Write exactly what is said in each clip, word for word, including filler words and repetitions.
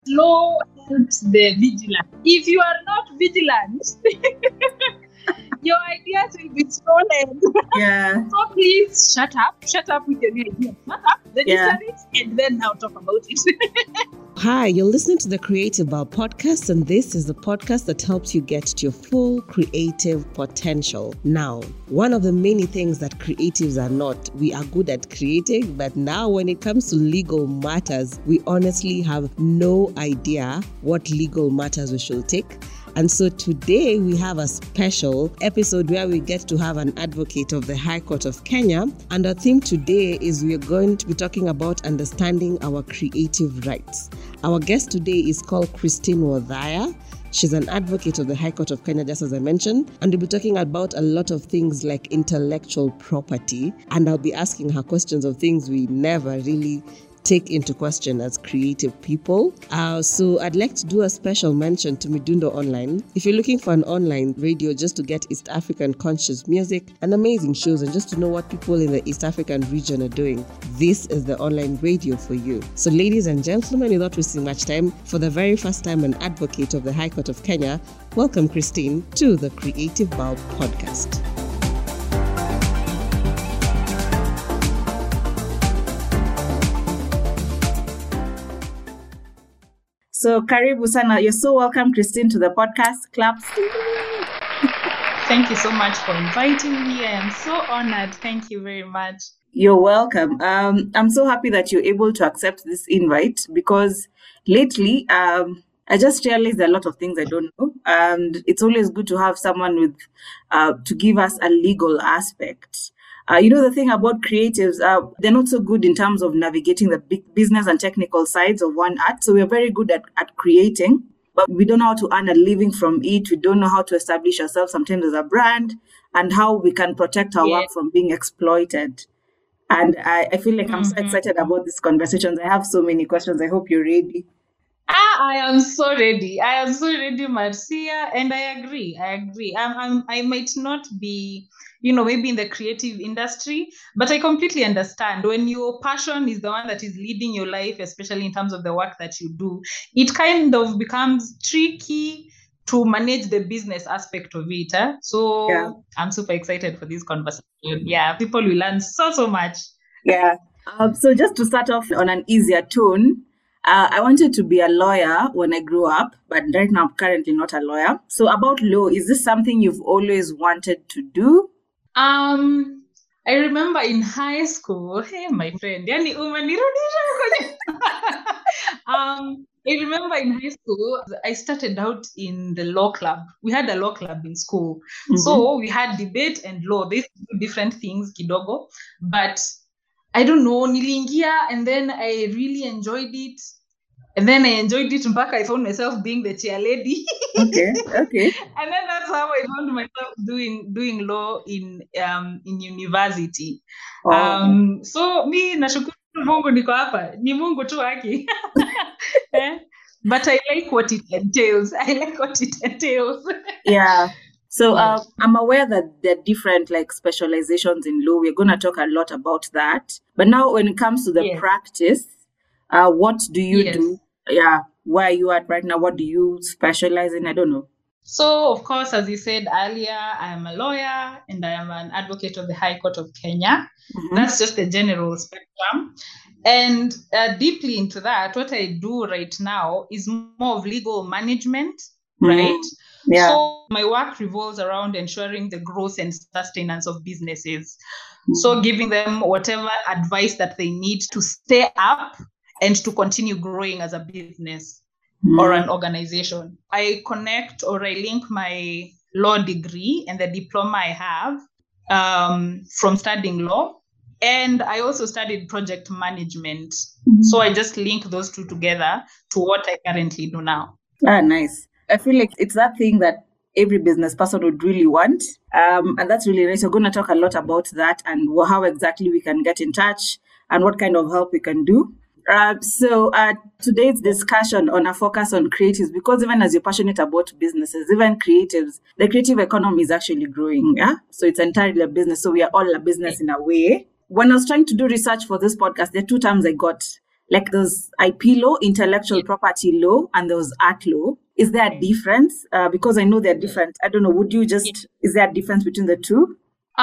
Law helps the vigilant. If you are not vigilant, your ideas will be stolen. Yeah. So please shut up. Shut up with your new ideas. Shut up, register Yeah. it, and then now talk about it. Hi, you're listening to the Creative Bulb podcast, and this is the podcast that helps you get to your full creative potential. Now, one of the many things that creatives are not, we are good at creating, but now when it comes to legal matters, we honestly have no idea what legal matters we should take. And so today we have a special episode where we get to have an advocate of the High Court of Kenya. And our theme today is we are going to be talking about understanding our creative rights. Our guest today is called Christine Wadhaya. She's an advocate of the High Court of Kenya, just as I mentioned. And we'll be talking about a lot of things like intellectual property. And I'll be asking her questions of things we never really take into question as creative people. Uh, so I'd like to do a special mention to Midundo Online. If you're looking for an online radio just to get East African conscious music and amazing shows and just to know what people in the East African region are doing, this is the online radio for you. So ladies and gentlemen, without wasting much time, for the very first time an advocate of the High Court of Kenya, welcome Christine to the Creative Bulb podcast. So, karibu sana. You're so welcome, Christine, to the podcast. Claps. Thank you so much for inviting me. I am so honored. Thank you very much. You're welcome. Um, I'm so happy that you're able to accept this invite because lately, um, I just realized a lot of things I don't know, and it's always good to have someone with uh, to give us a legal aspect. Uh, you know, the thing about creatives, uh, they're not so good in terms of navigating the big business and technical sides of one art. So we're very good at, at creating, but we don't know how to earn a living from it. We don't know how to establish ourselves sometimes as a brand and how we can protect our Yeah. work from being exploited. And I, I feel like I'm so Mhm. excited about these conversations. I have so many questions. I hope you're ready. Ah, I am so ready. I am so ready, Marcia, and I agree. I agree. I'm, I'm, I might not be, you know, maybe in the creative industry, but I completely understand when your passion is the one that is leading your life, especially in terms of the work that you do, it kind of becomes tricky to manage the business aspect of it. Eh? So Yeah. I'm super excited for this conversation. Yeah, people will learn so, so much. Yeah. Um, so just to start off on an easier tone, uh, I wanted to be a lawyer when I grew up, but right now I'm currently not a lawyer. So about law, is this something you've always wanted to do? Um, I remember in high school, hey, my friend, yani umenirudisha huko nyuma. um, I remember in high school, I started out in the law club. We had a law club in school. Mhm. So we had debate and law. These two different things, kidogo. But I don't know, niliingia and then I really enjoyed it. And then I enjoyed it mpaka I found myself being the chair lady. Okay, okay. And then that's how I found myself doing doing law in um in university. Oh. Um so me nashukuru Mungu niko hapa. Ni Mungu tu haki. Eh? But I like what it entails. I like what it entails. Yeah. So Yeah. uh, I'm aware that there are different like specializations in law. We're going to talk a lot about that. But now when it comes to the Yes. practice, uh, what do you Yes. do? Yeah. Where are you at right now? What do you specialize in? I don't know. So, of course, as you said earlier, I am a lawyer and I am an advocate of the High Court of Kenya. Mhm. That's just the general spectrum. And uh, deeply into that, what I do right now is more of legal management, Mhm. right? Yeah. So my work revolves around ensuring the growth and sustenance of businesses. So giving them whatever advice that they need to stay up and to continue growing as a business or an organization. I connect or I link my law degree and the diploma I have um, from studying law. And I also studied project management. So I just link those two together to what I currently do now. Ah, nice. I feel like it's that thing that every business person would really want. Um, and that's really nice. We're going to talk a lot about that and wh- how exactly we can get in touch and what kind of help we can do. Uh, so uh, today's discussion on a focus on creatives, because even as you're passionate about businesses, even creatives, the creative economy is actually growing. Yeah, so it's entirely a business. So we are all a business in a way. When I was trying to do research for this podcast, there are two terms I got: like those I P law, intellectual property law, and those art law. Is there a difference? Uh, because I know they're different. I don't know. Would you just, is there a difference between the two?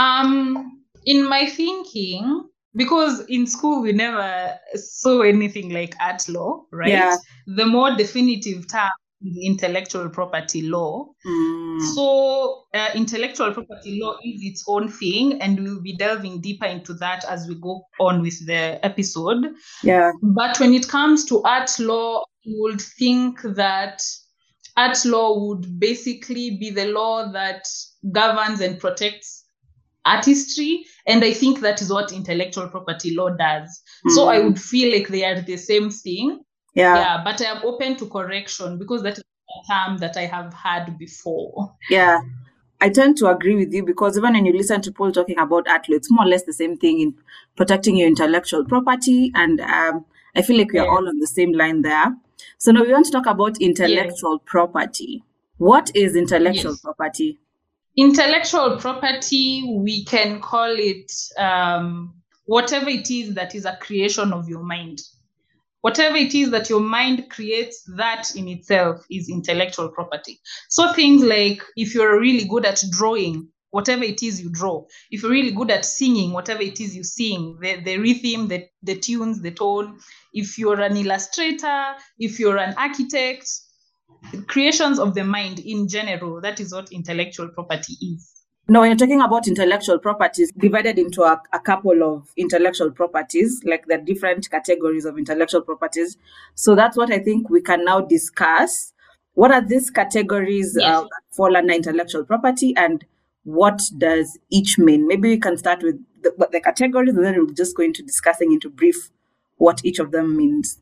Um, in my thinking, because in school we never saw anything like art law, right? Yeah. The more definitive term is intellectual property law. Mm. So uh, intellectual property law is its own thing, and we'll be delving deeper into that as we go on with the episode. Yeah. But when it comes to art law, you would think that art law would basically be the law that governs and protects artistry, and I think that is what intellectual property law does. Mm. So I would feel like they are the same thing. Yeah. Yeah, but I am open to correction because that is a term that I have had before. Yeah, I tend to agree with you, because even when you listen to people talking about art law, it's more or less the same thing in protecting your intellectual property, and um, I feel like we are Yeah. all on the same line there. So now we want to talk about intellectual Yeah. property. What is intellectual Yes. property? Intellectual property, we can call it um, whatever it is that is a creation of your mind. Whatever it is that your mind creates, that in itself is intellectual property. So things like, if you're really good at drawing, whatever it is you draw. If you're really good at singing, whatever it is you sing, the, the rhythm, the, the tunes, the tone. If you're an illustrator, if you're an architect, creations of the mind in general, that is what intellectual property is. No, when you're talking about intellectual properties, divided into a, a couple of intellectual properties, like the different categories of intellectual properties. So that's what I think we can now discuss. What are these categories Yes. uh, that fall under intellectual property, and what does each mean? Maybe we can start with the, the categories, and then we'll just go into discussing into brief what each of them means.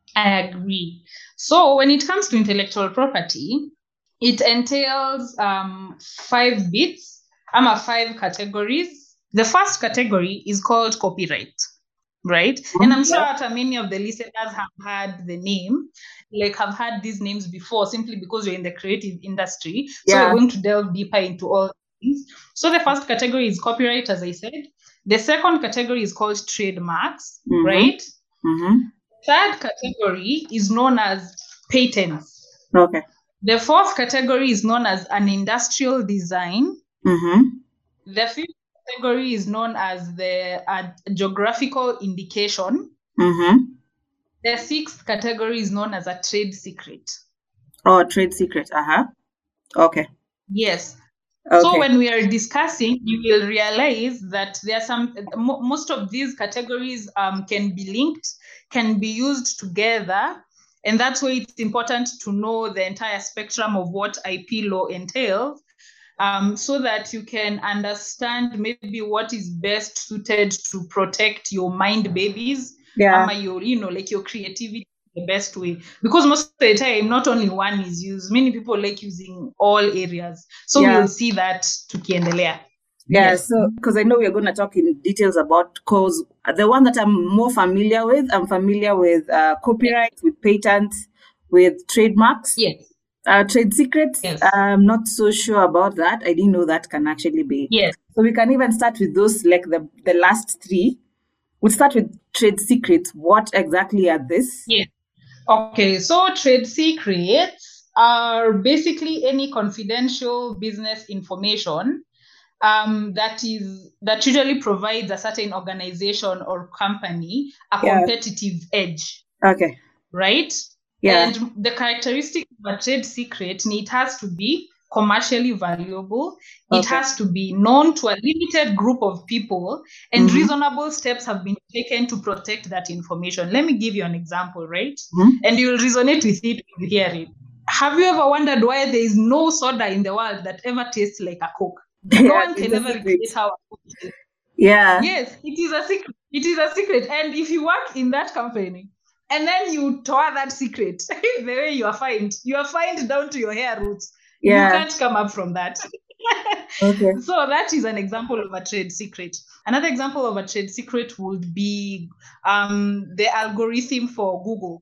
I agree. So when it comes to intellectual property, it entails um, five bits. Um, five categories. The first category is called copyright, right? Mm-hmm. And I'm sure Yeah. that many of the listeners have heard the name, like have heard these names before, simply because you're in the creative industry. So Yeah. we're going to delve deeper into all things. So the first category is copyright, as I said. The second category is called trademarks, Mm-hmm. right? Mm-hmm. Third category is known as patents. Okay. The fourth category is known as an industrial design. Mm-hmm. The fifth category is known as the uh, geographical indication. Mm-hmm. The sixth category is known as a trade secret. Oh, trade secret. Uh-huh. Okay. Yes. Okay. So when we are discussing, you will realize that there are some, mo- most of these categories um, can be linked, can be used together. And that's why it's important to know the entire spectrum of what I P law entails, um, so that you can understand maybe what is best suited to protect your mind babies, Yeah. um, your, you know, like your creativity the best way. Because most of the time, not only one is used. Many people like using all areas. So Yeah. we'll see that tukiendelea. Yeah, Yes. so because I know we're going to talk in details about, because the one that I'm more familiar with, I'm familiar with uh, copyright, with patents, with trademarks, Yes. uh, trade secrets. Yes. I'm not so sure about that. I didn't know that can actually be. Yes. So we can even start with those, like the, the last three. We'll start with trade secrets. What exactly are this? Yes. Okay, so trade secrets are basically any confidential business information um, that is that usually provides a certain organization or company a Yeah. competitive edge, Okay. right? Yeah. And the characteristic of a trade secret, it has to be commercially valuable. It Okay. has to be known to a limited group of people, and Mhm. reasonable steps have been taken to protect that information. Let me give you an example, right? Mhm. And you will resonate with it when you hear it. Have you ever wondered why there is no soda in the world that ever tastes like a Coke? No Yeah, one can it's a ever secret. recreate how a Coke tastes. Yeah. Yes, it is a secret. It is a secret. And if you work in that company and then you tour that secret, the way you are fined, you are fined down to your hair roots. Yeah. You can't come up from that. Okay. So that is an example of a trade secret. Another example of a trade secret would be um, the algorithm for Google,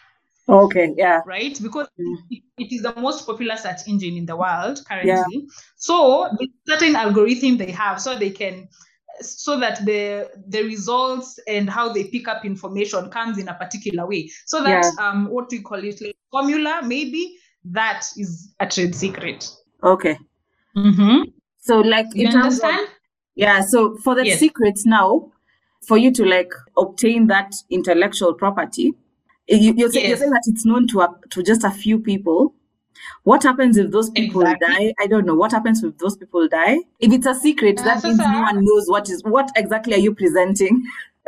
Okay. Yeah. right? Because Mm. it, it is the most popular search engine in the world currently. So there's certain algorithm they have, so they can so that the the results and how they pick up information comes in a particular way. So that Yeah. um what we call it, like formula, maybe that is a trade secret. Okay. Mm-hmm. So like You in terms of, understand? yeah, so for the Yes. secrets now, for you to like obtain that intellectual property, you, you're, say, you're Yes. saying that it's known to a, to just a few people. What happens if those people Exactly. die? I don't know. What happens if those people die? If it's a secret, Uh, that means Sasa, no one knows what is what exactly are you presenting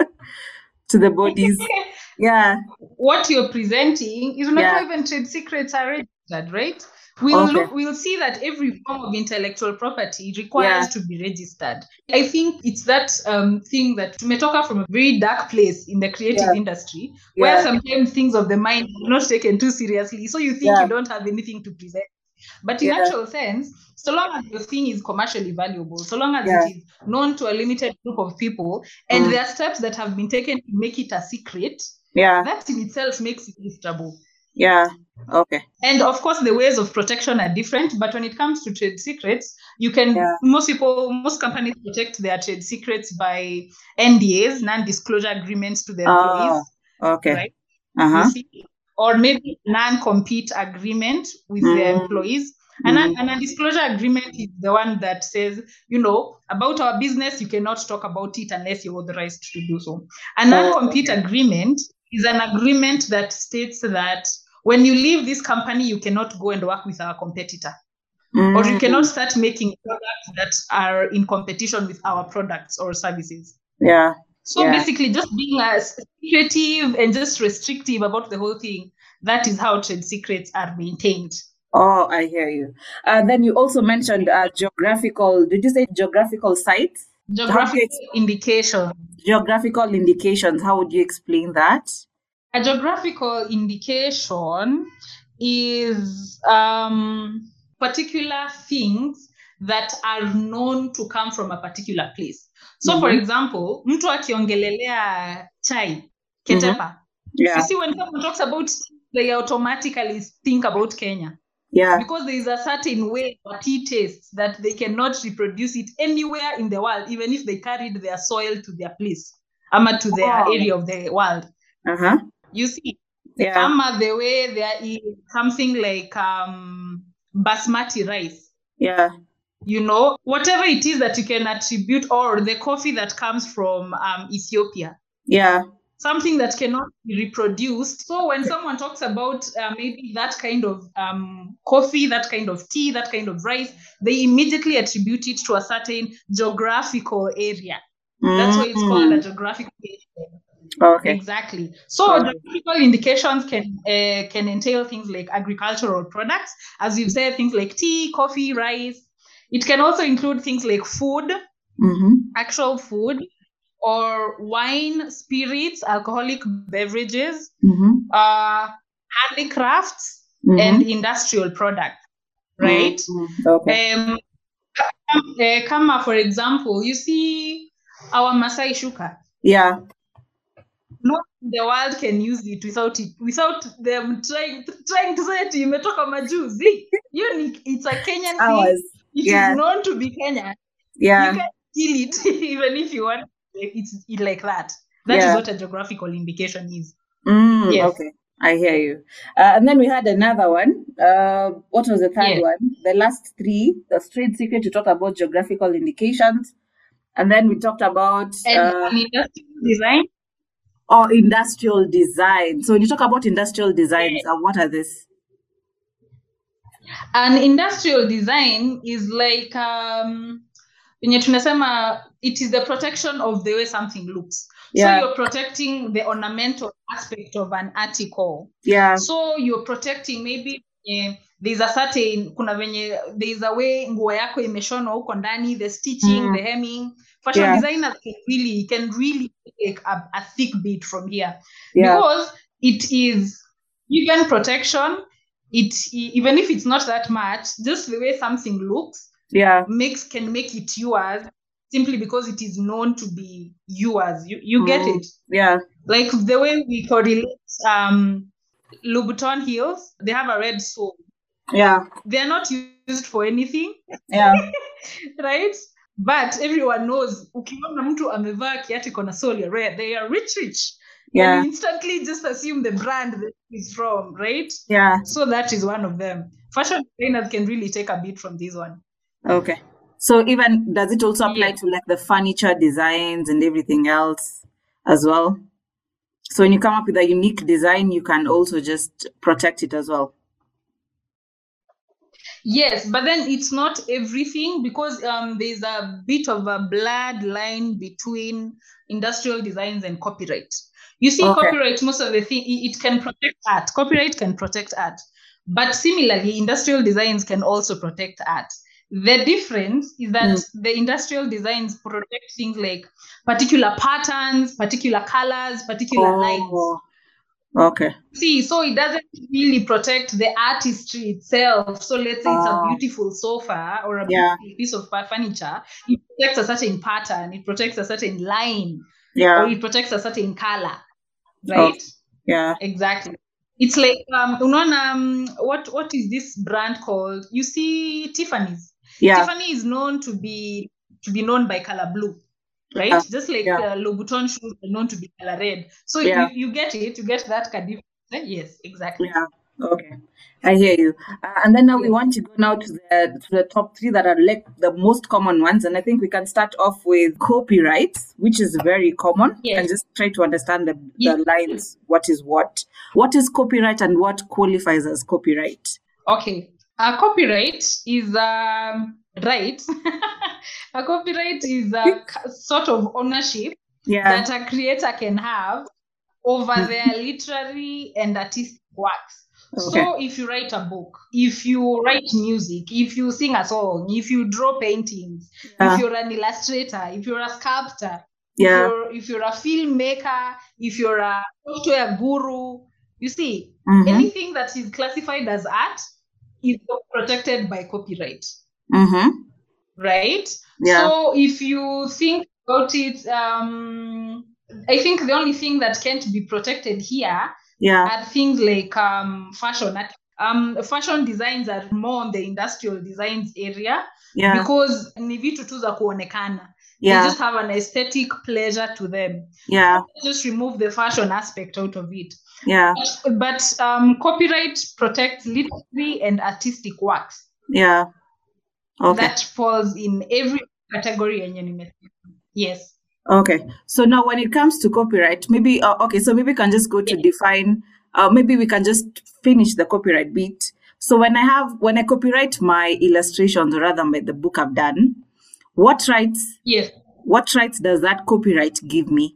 to the bodies. Yeah. what you're presenting is not Yeah. even trade secrets are registered, right? We'll Okay. look, we'll see that every form of intellectual property requires Yeah. to be registered. I think it's that um, thing that tumetoka from a very dark place in the creative Yeah. industry, where Yeah. sometimes things of the mind are not taken too seriously. So you think Yeah. you don't have anything to present. But in Yeah. actual sense, so long as your thing is commercially valuable, so long as Yeah. it is known to a limited group of people, and Mm. there are steps that have been taken to make it a secret, Yeah. that in itself makes it registrable. Yeah. Okay. And of course, the ways of protection are different. But when it comes to trade secrets, you can, Yeah. most people, most companies protect their trade secrets by N D As, non-disclosure agreements to the employees, Oh, okay. right? Uh-huh. You see? Or maybe non-compete agreement with their Mm. employees. And Mm. a, a disclosure agreement is the one that says, you know, about our business, you cannot talk about it unless you're authorized to do so. A non-compete okay. agreement is an agreement that states that when you leave this company, you cannot go and work with our competitor. Or you Mm. cannot start making products that are in competition with our products or services. Yeah. So Yeah. basically, just being uh, secretive and just restrictive about the whole thing, that is how trade secrets are maintained. Oh, I hear you. Uh, then you also mentioned uh, geographical, did you say geographical sites? How do Geographical you ex- indication. geographical indications, how would you explain that? A geographical indication is um, particular things that are known to come from a particular place. So, for Mhm. example, mtu akiongelelea chai, ketepa. You Yeah. see, when someone talks about tea, they automatically think about Kenya. Yeah. Because there is a certain way of tea tastes that they cannot reproduce it anywhere in the world, even if they carried their soil to their place, ama to their Oh. area of the world. Uh-huh. You see, Yeah. ama the way there is something like um, basmati rice. Yeah. You know, whatever it is that you can attribute, or the coffee that comes from um, Ethiopia. Yeah. Something that cannot be reproduced. So when someone talks about uh, maybe that kind of um, coffee, that kind of tea, that kind of rice, they immediately attribute it to a certain geographical area. Mm. That's why it's called a geographical area. Okay. Exactly. So Okay. geographical indications can uh, can entail things like agricultural products, as you've said, things like tea, coffee, rice. It can also include things like food, Mm-hmm. actual food, or wine, spirits, alcoholic beverages, Mm-hmm. uh, handicrafts, Mm-hmm. and industrial products, right? Mm-hmm. Okay. Um, uh, Kama, for example, you see our Masai Shuka. Yeah. No one in the world can use it without it, without them trying trying to say it. Imetoka majuzi. Unique. It's a Kenyan Ours. thing. It Yeah. is known to be Kenyan. Yeah. You can kill it even if you want. It's it like that. That is Yeah. what a geographical indication is. Mm, Yes. okay. I hear you. Uh, and then we had another one. Uh, what was the third Yes. one? The last three, the trade secret, we talked about geographical indications. And then we talked about And uh, an industrial design. or industrial design. So when you talk about industrial designs, uh, what are these? An industrial design is like um wenye tunasema it is the protection of the way something looks. Yeah. So you're protecting the ornamental aspect of an article. Yeah. So you're protecting maybe eh, there's a certain kuna venye there's a way nguo yako imeshonwa huko ndani, the stitching, Mm. the hemming. Fashion Yeah. designers can really can really take a, a thick bit from here. Yeah. Because it is even protection. It even if it's not that much, just the way something looks Yeah. makes can make it yours simply because it is known to be yours. You you get Mm. it? Yeah. Like the way we correlate um Louboutin heels, they have a red sole. Yeah. They're not used for anything, Yeah. right? but everyone knows ukiona mtu amevaa kiatu iko na sole red, they are rich rich. Yeah. And you instantly just assume the brand that is from, right? Yeah. So that is one of them. Fashion designers can really take a bit from this one. Okay. So even, does it also apply Yeah. to like the furniture designs and everything else as well? So when you come up with a unique design, you can also just protect it as well. Yes, but then it's not everything, because um, there's a bit of a blurred line between industrial designs and copyright. You see, Okay. copyright, most of the thing, it, it can protect art. Copyright can protect art. But similarly, industrial designs can also protect art. The difference is that Mm. the industrial designs protect things like particular patterns, particular colors, particular lines. Oh, okay. See, so it doesn't really protect the artistry itself. So let's say it's a Ah. beautiful sofa or a Yeah. beautiful piece of fa- furniture. It protects a certain pattern, it protects a certain line, or Yeah. it protects a certain color, right? Okay. Yeah. Exactly. It's like um, unaona, um, what what is this brand called? You see, Tiffany's. Yeah. Tiffany is known to be to be known by color blue, right? Yeah. Just like Yeah. uh, Louboutin shoes are known to be color red. So Yeah. you, you get it, you get that kind of difference. eh? Yes, exactly. Yeah. Okay. I hear you. Uh, and then now we Yes. want to go now to the to the top three that are like the most common ones. And I think we can start off with copyrights, which is very common, Yes. and just try to understand the, Yes. the lines. What is what? What is copyright and what qualifies as copyright? Okay. A copyright is um right. A copyright is a k- sort of ownership Yeah. that a creator can have over their literary and artistic works. Okay. So if you write a book, if you write music, if you sing a song, if you draw paintings, Yeah. if you're an illustrator, if you're a sculptor, Yeah. if you're if you're a filmmaker, if you're a software guru, you see, Mm-hmm. anything that is classified as art is protected by copyright, Mm-hmm. right? Yeah. So if you think about it, um, I think the only thing that can't be protected here Yeah. are things like um, fashion. Um, fashion designs are more on the industrial designs area Yeah. because ni vitu tu za kuonekana. They Yeah. just have an aesthetic pleasure to them. Yeah. Just remove the fashion aspect out of it. Yeah. But, but um, copyright protects literary and artistic works. Yeah. Okay. That falls in every category yenye nimesema. Yes. Okay. So now when it comes to copyright, maybe, uh, okay, so maybe we can just go to define, uh, maybe we can just finish the copyright bit. So when I have, when I copyright my illustrations rather than the book I've done, what rights, Yes. what rights does that copyright give me?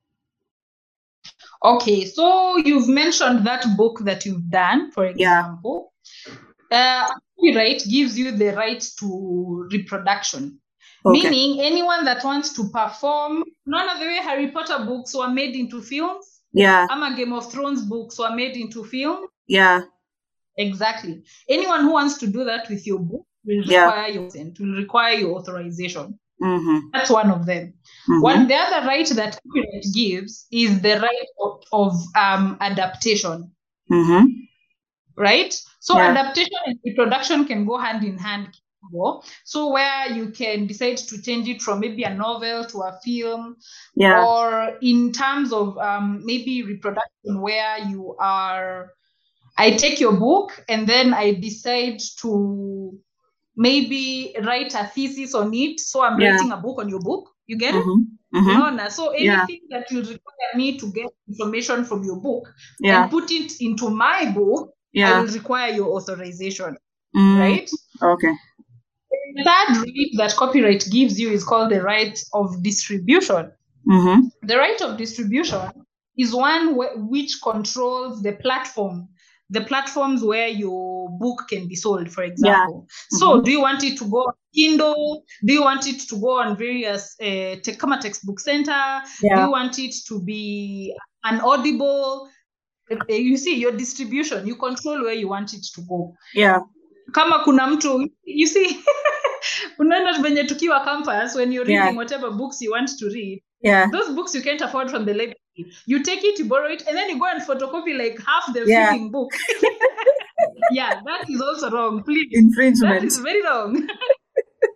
Okay, so you've mentioned that book that you've done, for Yeah. example. Uh, copyright gives you the right to reproduction. Okay. Meaning anyone that wants to perform, none of the way Harry Potter books were made into films, Yeah. ama Game of Thrones books were made into film. Yeah. Exactly. Anyone who wants to do that with your book will Yeah. require your consent, will require your authorization. Mm-hmm. That's one of them. Mm-hmm. One, the other right that copyright gives is the right of, of um, adaptation, Mm-hmm. right? So Yeah. adaptation and reproduction can go hand in hand. So where you can decide to change it from maybe a novel to a film, Yeah. or in terms of um, maybe reproduction where you are, I take your book and then I decide to maybe write a thesis on it. So I'm Yeah. writing a book on your book. You get it? Mm-hmm. Mm-hmm. No, no. So Yeah. anything that will require me to get information from your book Yeah. and put it into my book, I Yeah. will require your authorization, Mm. right? Okay. The third right that copyright gives you is called the right of distribution. Mm-hmm. The right of distribution is one wh- which controls the platform, the platforms where your book can be sold, for example. So Mhm. do you want it to go on Kindle? Do you want it to go on various uh, te- kama textbook center? Do Yeah. you want it to be an Audible? Uh, You see, your distribution, you control where you want it to go. Yeah. Kama kuna mtu, you see, unaenda venye tukiwa campus, when you're Yeah. reading whatever books you want to read, Yeah. those books you can't afford from the library. You take it, you borrow it, and then you go and photocopy like half the Yeah. freaking book. Yeah, that is also wrong. Please, that Infringement. is very wrong.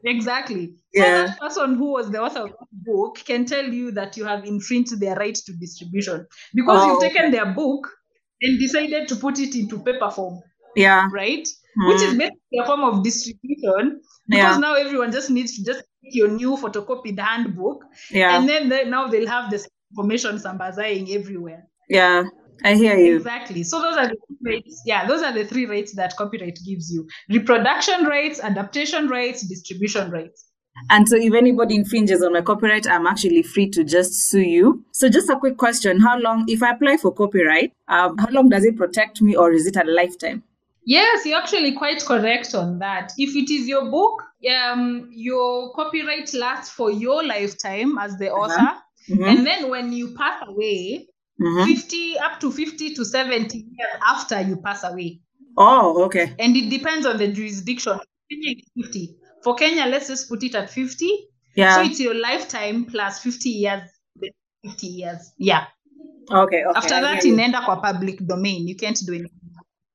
Exactly. Yeah. So that person who was the author of the book can tell you that you have infringed their right to distribution because Oh, you've taken okay. their book and decided to put it into paper form, Yeah. right? Which is Mm. basically a form of distribution because Yeah. now everyone just needs to just take your new photocopied handbook Yeah. and then they, now they'll have this information sambazaing everywhere. Yeah. I hear you. Exactly. So those are the three rates. Yeah, those are the three rates that copyright gives you: reproduction rights, adaptation rights, distribution rights. And so if anybody infringes on my copyright, I'm actually free to just sue you. So just a quick question. How long, if I apply for copyright, um, how long does it protect me, or is it a lifetime? Yes, you're actually quite correct on that. If it is your book, um, your copyright lasts for your lifetime as the author. Uh-huh. Mhm. And then when you pass away, Mhm. fifty up to fifty to seventy years after you pass away. Oh, okay. And it depends on the jurisdiction. Kenya is fifty. For Kenya, let's just put it at fifty. Yeah. So it's your lifetime plus fifty years. fifty years. Yeah. Okay. Okay. After I that, hear you. inaenda kwa public domain. You can't do anything.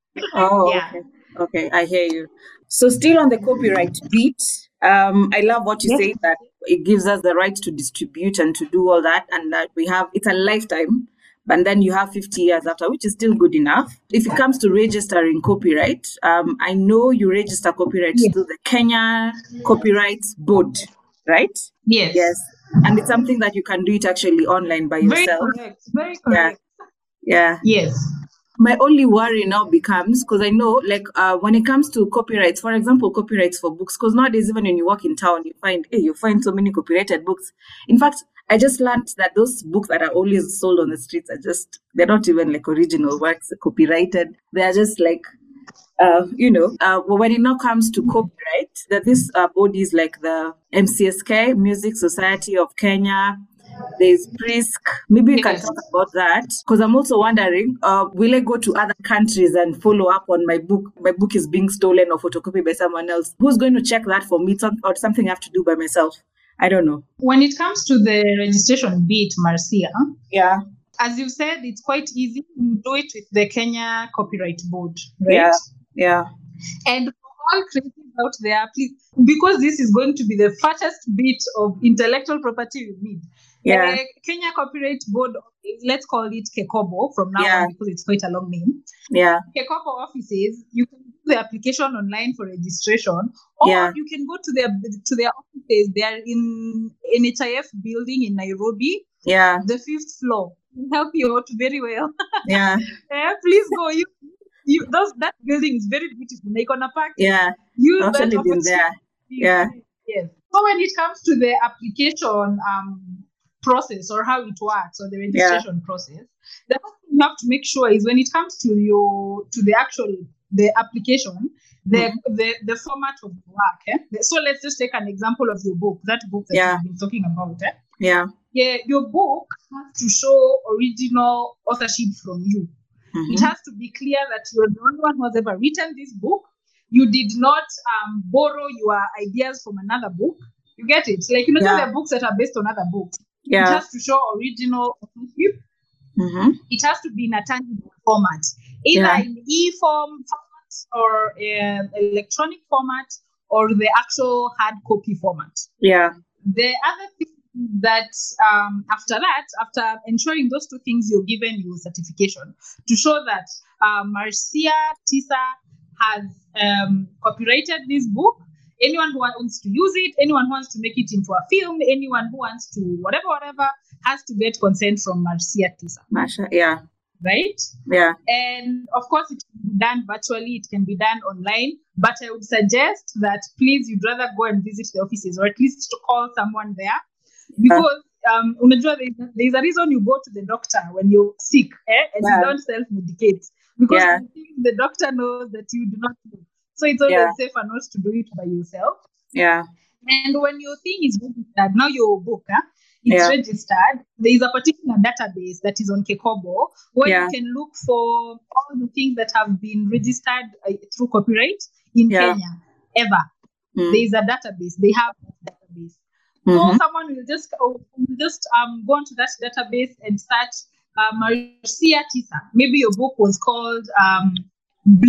Oh, Yeah. okay. Okay, I hear you. So still on the copyright beat, um, I love what you Yes. say, that it gives us the right to distribute and to do all that, and that we have, it's a lifetime, but then you have fifty years after, which is still good enough. If it comes to registering copyright, um, I know you register copyright Yes. to the Kenya Copyright Board, right? Yes. Yes. And it's something that you can do it actually online by Very yourself. correct. Very Yeah. correct. Yeah. Yes. My only worry now becomes, because I know, like, uh, when it comes to copyrights, for example, copyrights for books, because nowadays, even when you walk in town, you find, hey, you find so many copyrighted books. In fact, I just learned that those books that are always sold on the streets are just, they're not even like original works, copyrighted. They're just like, uh, you know, uh, when it now comes to copyright, that this uh, bodies like the M C S K, Music Society of Kenya, there's Prisk. Maybe you can Yes. talk about that, because I'm also wondering, uh, will I go to other countries and follow up on my book? My book is being stolen or photocopied by someone else. Who's going to check that for me? Some, or something I have to do by myself? I don't know. When it comes to the registration bit, Marcia, Yeah. as you said, it's quite easy. You do it with the Kenya Copyright Board, right? Yeah. Yeah. And for all creatives out there, please, because this is going to be the fattest bit of intellectual property you need. Yeah. Uh, Kenya Copyright Board, let's call it Kekobo from now Yeah. on because it's quite a long name. Yeah. Kekobo offices, you can do the application online for registration, or Yeah. you can go to their to their offices. They are in N H I F building in Nairobi, Yeah. the fifth floor. Will help you out very well. Yeah. Eh, please go. You, you, those that building is very beautiful. Naikona Park. Yeah. Use I've that actually been opportunity. there. Yeah. Yes. So when it comes to the application um process or how it works or the registration process, the first thing you have to make sure is when it comes to your to the actual the application, the Mhm. the, the format of the work. Eh? The- So let's just take an example of your book, that book that Yeah. we've been talking about. Eh? Yeah. Yeah, your book has to show original authorship from you. It Mhm. has to be clear that you're the only one who has ever written this book. You did not um, borrow your ideas from another book. You get it? Like, you know, Yeah. there are books that are based on other books. It Yeah. has to show original authorship. Mhm. It has to be in a tangible format, either Yeah. in e-form format or um, electronic format or the actual hard copy format. Yeah. The other thing that um, after that, after ensuring those two things, you're given your certification to show that uh, Marcia Tisa has um, copyrighted this book. Anyone who wants to use it, anyone who wants to make it into a film, anyone who wants to whatever, whatever, has to get consent from Marcia Tisa, Masha. Yeah. right? Yeah. And of course, it can be done virtually, it can be done online, but I would suggest that please, you'd rather go and visit the offices or at least to call someone there, because um, unajua, there's, there's a reason you go to the doctor when you're sick, eh? And Yeah. you don't self-medicate, because Yeah. you think the doctor knows that you do not know. So it's always Yeah. safer not to do it by yourself. Yeah. And when your thing is registered, now your book, huh? It's Yeah. registered. There is a particular database that is on Kekobo where Yeah. you can look for all the things that have been registered uh, through copyright in Yeah. Kenya ever. Mm. There is a database. They have that database. So Mhm. someone will just oh, will just um go onto that database and search uh, Marcia Tisa. Maybe your book was called um Blue.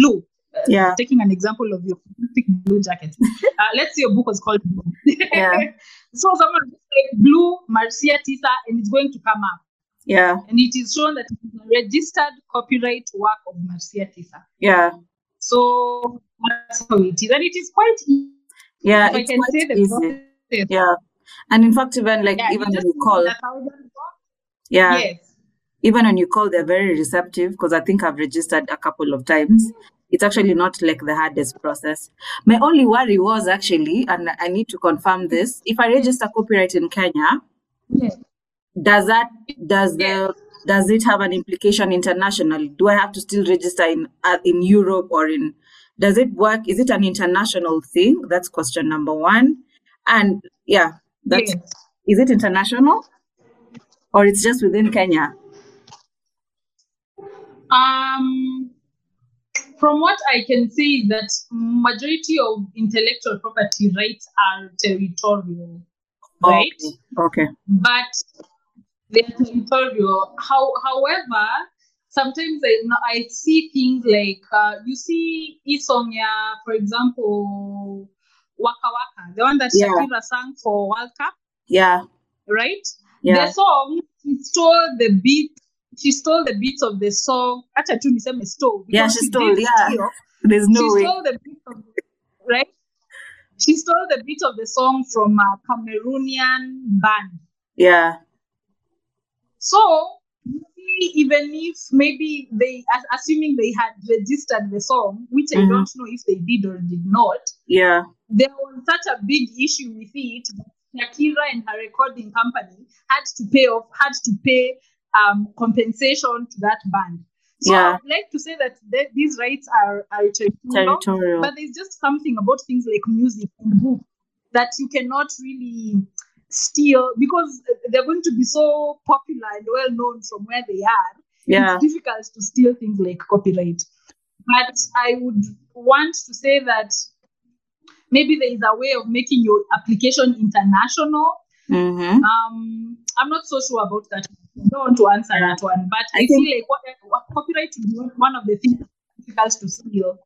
uh, Yeah. taking an example of your fantastic blue jacket. uh, let's say your book was called Blue. Yeah. So someone just like Blue Marcia Tisa, and it's going to come up. Yeah. And it is shown that it is a registered copyright work of Marcia Tisa. Yeah. So that's how it is. And it is quite easy. Yeah, If I it's can quite say the easy. process. Yeah. And in fact, even like Yeah, even you when just you call, need a thousand bucks. yeah, Yes. even when you call, they're very receptive because I think I've registered a couple of times. It's actually not like the hardest process. My only worry was actually, and I need to confirm this, if I register copyright in Kenya, Yes. does that does the Yes. does it have an implication internationally? Do I have to still register in uh, in Europe or in? Does it work? Is it an international thing? That's question number one. And yeah, that's Yes. is it international or it's just within Kenya? Um, from what I can say is that majority of intellectual property rights are territorial, right? Okay. Okay. But they're territorial. How, however, sometimes I, I see things like uh, you see Isomya, for example, Waka Waka, the one that Yeah. Shakira sang for World Cup, Yeah. right? Yeah. The song, she stole the beat. She stole the beats of the song. Acha tu niseme stole. Yeah, because she stole. did Yeah. steal. There's no She way. stole the beat of the, right? She stole the beat of the song from a Cameroonian band. Yeah. So even if maybe they, assuming they had registered the song, which I Mhm. don't know if they did or did not, Yeah. there was such a big issue with it that Shakira and her recording company had to pay off, had to pay um, compensation to that band. So Yeah. I would like to say that th- these rights are, are territorial, Territorial. but there's just something about things like music and book that you cannot really steal because they're going to be so popular and well known from where they are. Yeah. It's difficult to steal things like copyright. But I would want to say that maybe there is a way of making your application international. Mm-hmm. Um, I'm not so sure about that. I don't want to answer Yeah. that one, but I I, think- feel like what, what copyright would be one of the things that's difficult to steal.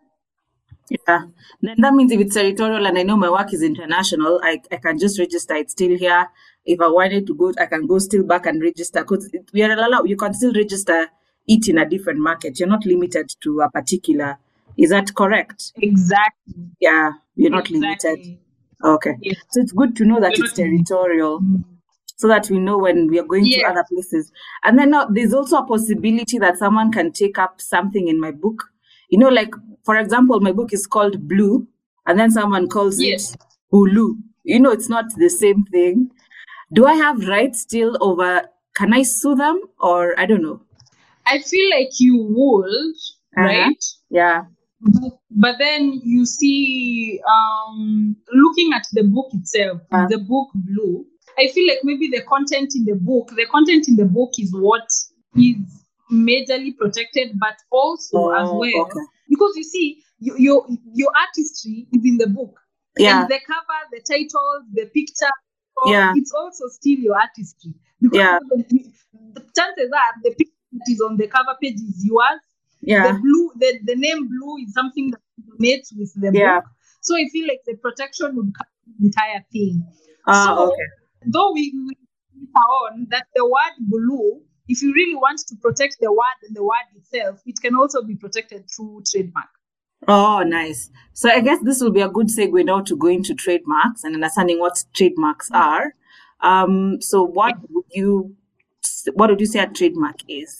Yeah. Then that means if it's territorial and I know my work is international, I, I can just register it still here. If I wanted to go, I can go still back and register because we are allowed, you can still register it in a different market. You're not limited to a particular. Is that correct? Exactly. Yeah. You're not limited. Exactly. Okay. Yes. So it's good to know that You're it's not limited. territorial Mm. so that we know when we are going to Yes. other places. And then now there's also a possibility that someone can take up something in my book. You know, like, for example, my book is called Blue, and then someone calls Yes. it Hulu. You know, it's not the same thing. Do I have rights still over, can I sue them? Or I don't know. I feel like you would, Uh-huh. right? Yeah. But, but then you see, um, looking at the book itself, Uh. the book Blue, I feel like maybe the content in the book, the content in the book is what is majorly protected, but also as Oh, well, okay. because you see, you, your your artistry is in the book, Yeah. and the cover, the titles, the picture, so Yeah. it's also still your artistry. Because Yeah. the, the chances are the picture that is on the cover page is yours. Yeah. The blue, the, the name Blue is something that resonates with the Yeah. book. So I feel like the protection would cover the entire thing. Ah, so okay. though we, we on that the word blue, if you really want to protect the word and the word itself, it can also be protected through trademark. Oh, nice. So I guess this will be a good segue now to go into trademarks and understanding what trademarks are. Um, so what would you what would you say a trademark is?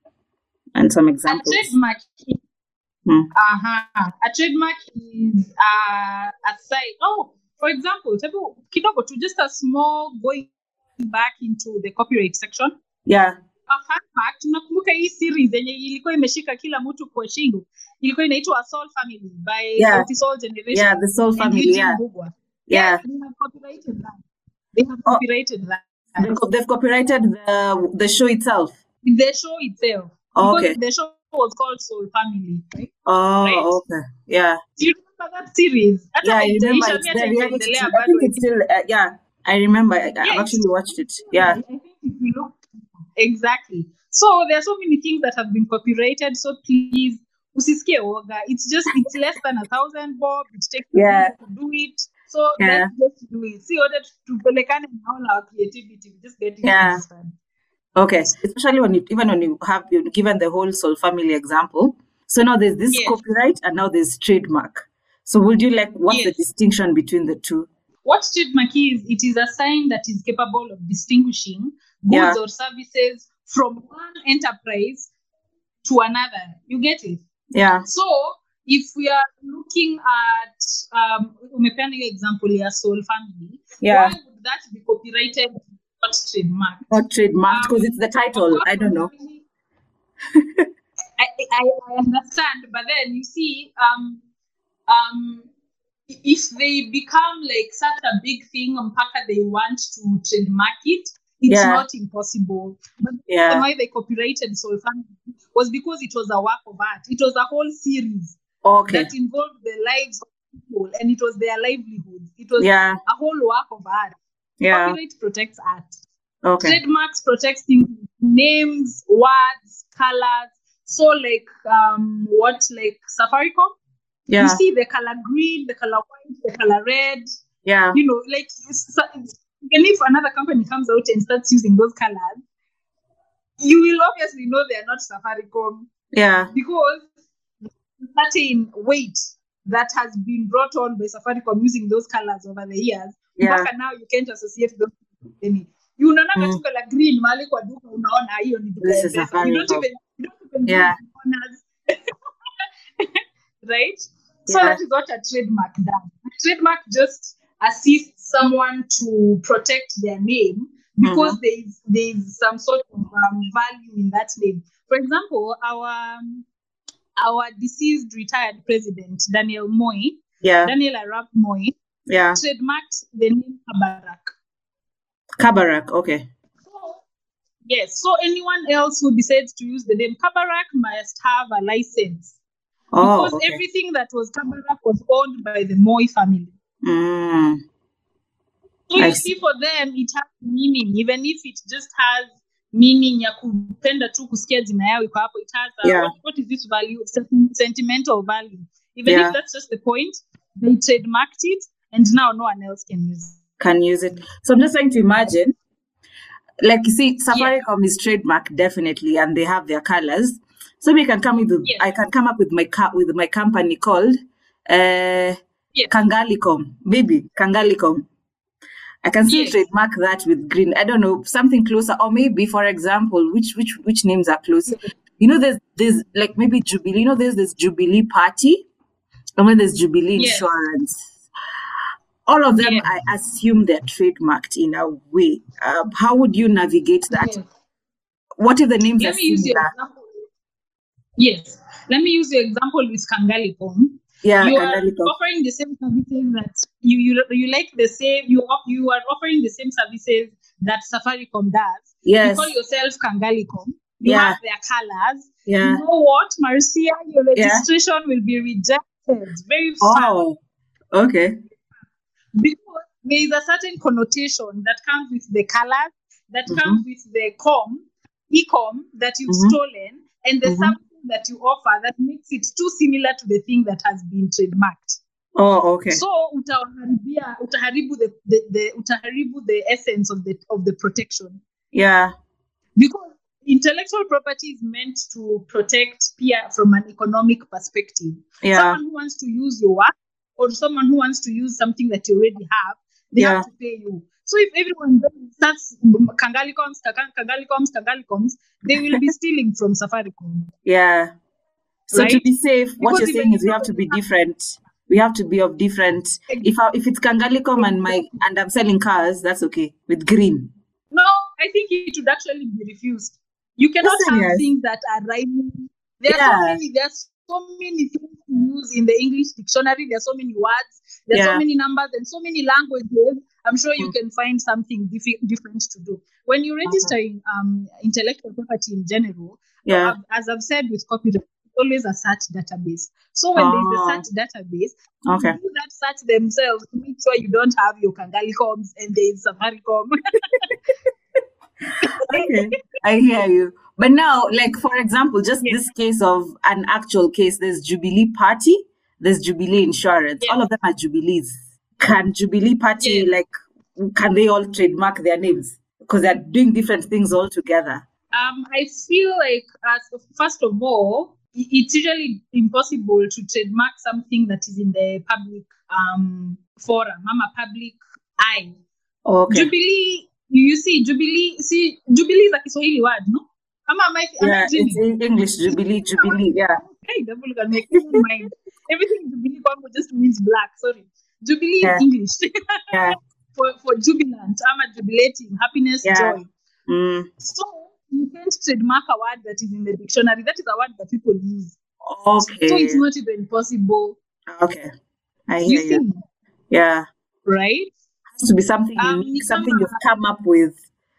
And some A examples. trademark is, Hmm. uh-huh. A trademark is uh, a site. Oh, for example, tabu- kidogo to just a small going back into the copyright section. Yeah. A fun fact, tunakumbuka hii series yenye ilikuwa imeshika kila mtu kwa shingo. Ilikuwa inaitwa Soul Family by Yeah. Sauti Sol Generation Yeah, the Soul and Family, Eugene yeah. Mbugua. Yeah. Yes, they have copyrighted that. They have Oh. copyrighted that. They've, co- they've copyrighted the the show itself. The show itself. Oh, Because okay. the show was called Soul Family, right? Oh, Right. okay. Yeah. Do you remember that series? Hata Yeah, I remember haijaisha, it's mi the hata reality itaendelea T V. I think bado. it's still uh, yeah. I remember. I, I've Yeah, actually it's- watched it. Yeah. I think if you look exactly. So there are so many things that have been copyrighted. So please, usisikie woga. It's just, it's less than a thousand bob. It takes Yeah. to do it. So Yeah. let's just do it. See what to pelekane in all our creativity. We just get it Yeah. registered. Okay. Especially when you, even when you have, you've given the whole Soul Family example. So now there's this Yes. copyright and now there's trademark. So would you like, what's the Yes. distinction between the two? What trademark is, it is a sign that is capable of distinguishing goods Yeah. or services from one enterprise to another. You get it? Yeah. So if we are looking at, um, umepeana hiyo example ya Soul Family, Yeah. why would that be copyrighted, not trademarked? Not trademarked because Um, it's the of title. course, I don't know. I, I, I understand, but then you see, um, um, if they become like such a big thing, mpaka they want to trademark it, it's Yeah. not impossible. But the Yeah. reason why they copyrighted Soul Family was because it was a work of art. It was a whole series Okay. that involved the lives of people, and it was their livelihoods. It was Yeah. a whole work of art. Yeah. Copyright protects art. Okay. Trademarks protects things, names, words, colors. So like um what like Safaricom? You Yeah. see the color green, the color white, the color red. Yeah. You know, like it's, it's, and if another company comes out and starts using those colors, you will obviously know they are not Safaricom Yeah. because certain weight that has been brought on by Safaricom using those colors over the years. Yeah. Mpaka now you can't associate those with any. You unaonanga Mm. tu color green mahali kwa duka unaona hiyo ni duka This ya is M-Pesa. You don't Safaricom. even you don't even Yeah. know the owners. Right? So Yeah. that is what a trademark does. A trademark just assists someone to protect their name because Mhm. there is there is some sort of um, value in that name. For example, our um, our deceased retired president Daniel Moi, Yeah. Daniel Arap Moi, Yeah. trademarked the name Kabarak. Kabarak. Okay. So, yes, so anyone else who decides to use the name Kabarak must have a license Oh. because Okay. everything that was Kabarak was owned by the Moi family. Mm. So I you see. see, for them it has meaning, even if it just has meaning ya kupenda tu kusikia jina yao iko hapo. It has a, Yeah. what, what is this value? Sen- Sentimental value. Even Yeah. if that's just the point, they trademarked it, and now no one else can use it. Can use it. So I'm just trying to imagine, like you see, Yeah. Safaricom is trademark definitely, and they have their colors. So we can come with, the, Yes. I can come up with my co- with my company called uh, Yes. Kangalicom, baby Kangalicom. I can still Yes. trademark that with green. I don't know, something closer, or maybe, for example, which which which names are close? You know, there's there's like maybe Jubilee. You know, there's this Jubilee Party, and then there's Jubilee Yes. Insurance. All of them, Yes. I assume they're trademarked in a way. Um, how would you navigate that? Yes. What if the names Let are me use your similar? example. Yes. Let me use your example with Kangalicom. Yeah, You are Kangalicom. offering the same services that you you you like the same you off- you are offering the same services that Safaricom does. Yes. You call yourself Kangalicom. You Yeah. have their colors. Yeah. You know what, Marcia, your Yeah. registration will be rejected very fast Oh, okay. because there is a certain connotation that comes with the colors, that Mhm. comes with the com, e-com that you've Mhm. stolen, and the Mhm. something that you offer that makes it too similar to the thing that has been trademarked. Oh, okay. So utaharibia, utaharibu the, the, the utaharibu the essence of the of the protection, Yeah. because intellectual property is meant to protect peer from an economic perspective. Yeah. Someone who wants to use your work or someone who wants to use something that you already have, they Yeah. have to pay you. So if everyone then starts Kangalicoms, Kang- Kangalicoms, Kangalicoms, they will be stealing from Safaricom, Yeah. So to right? be safe, what Because you're even saying if is we have to be somebody has different. We have to be of different. If I, if it's Kangalicom and my and I'm selling cars, that's okay with green. No, I think it would actually be refused. You cannot That's have serious. things that are rhyming. There are so Yeah. many, there's so many things to use in the English dictionary. There are so many words, there are Yeah. so many numbers, and so many languages. I'm sure you Mm. can find something diffi- different to do. When you're registering um, intellectual property in general, Yeah. I've- as I've said with copyright, it's always a search database. So when there's a Oh, search database, okay. do that search themselves to make sure you don't have your Kangalicoms and there is Safaricom. Okay, I hear you. But now, like for example, just Yes. this case of an actual case, there's Jubilee Party, there's Jubilee Insurance. Yes. All of them are Jubilees. Can Jubilee Party, Yes. like, can they all trademark their names? Because they're doing different things altogether. Um, I feel like, as first of all, i- it's usually impossible to trademark something that is in the public um forum, ama public eye. Okay. Jubilee, you, you see, Jubilee, see, Jubilee is a Kiswahili word, no? Am, am I, am Yeah, I it's dreaming? in English, Jubilee, Jubilee, yeah. Hey, double can make never mind. Everything Jubilee Congo just means black. Sorry, Jubilee Yeah. is English Yeah, for for jubilant, ama jubilating, happiness, Yeah. joy. mm, So you can't trademark a word that is in the dictionary. That is a word that people use. So okay, it's not even possible. okay. I You hear see, you. Yeah, right? has to be something Um, unique, ni something kama- you've come up with.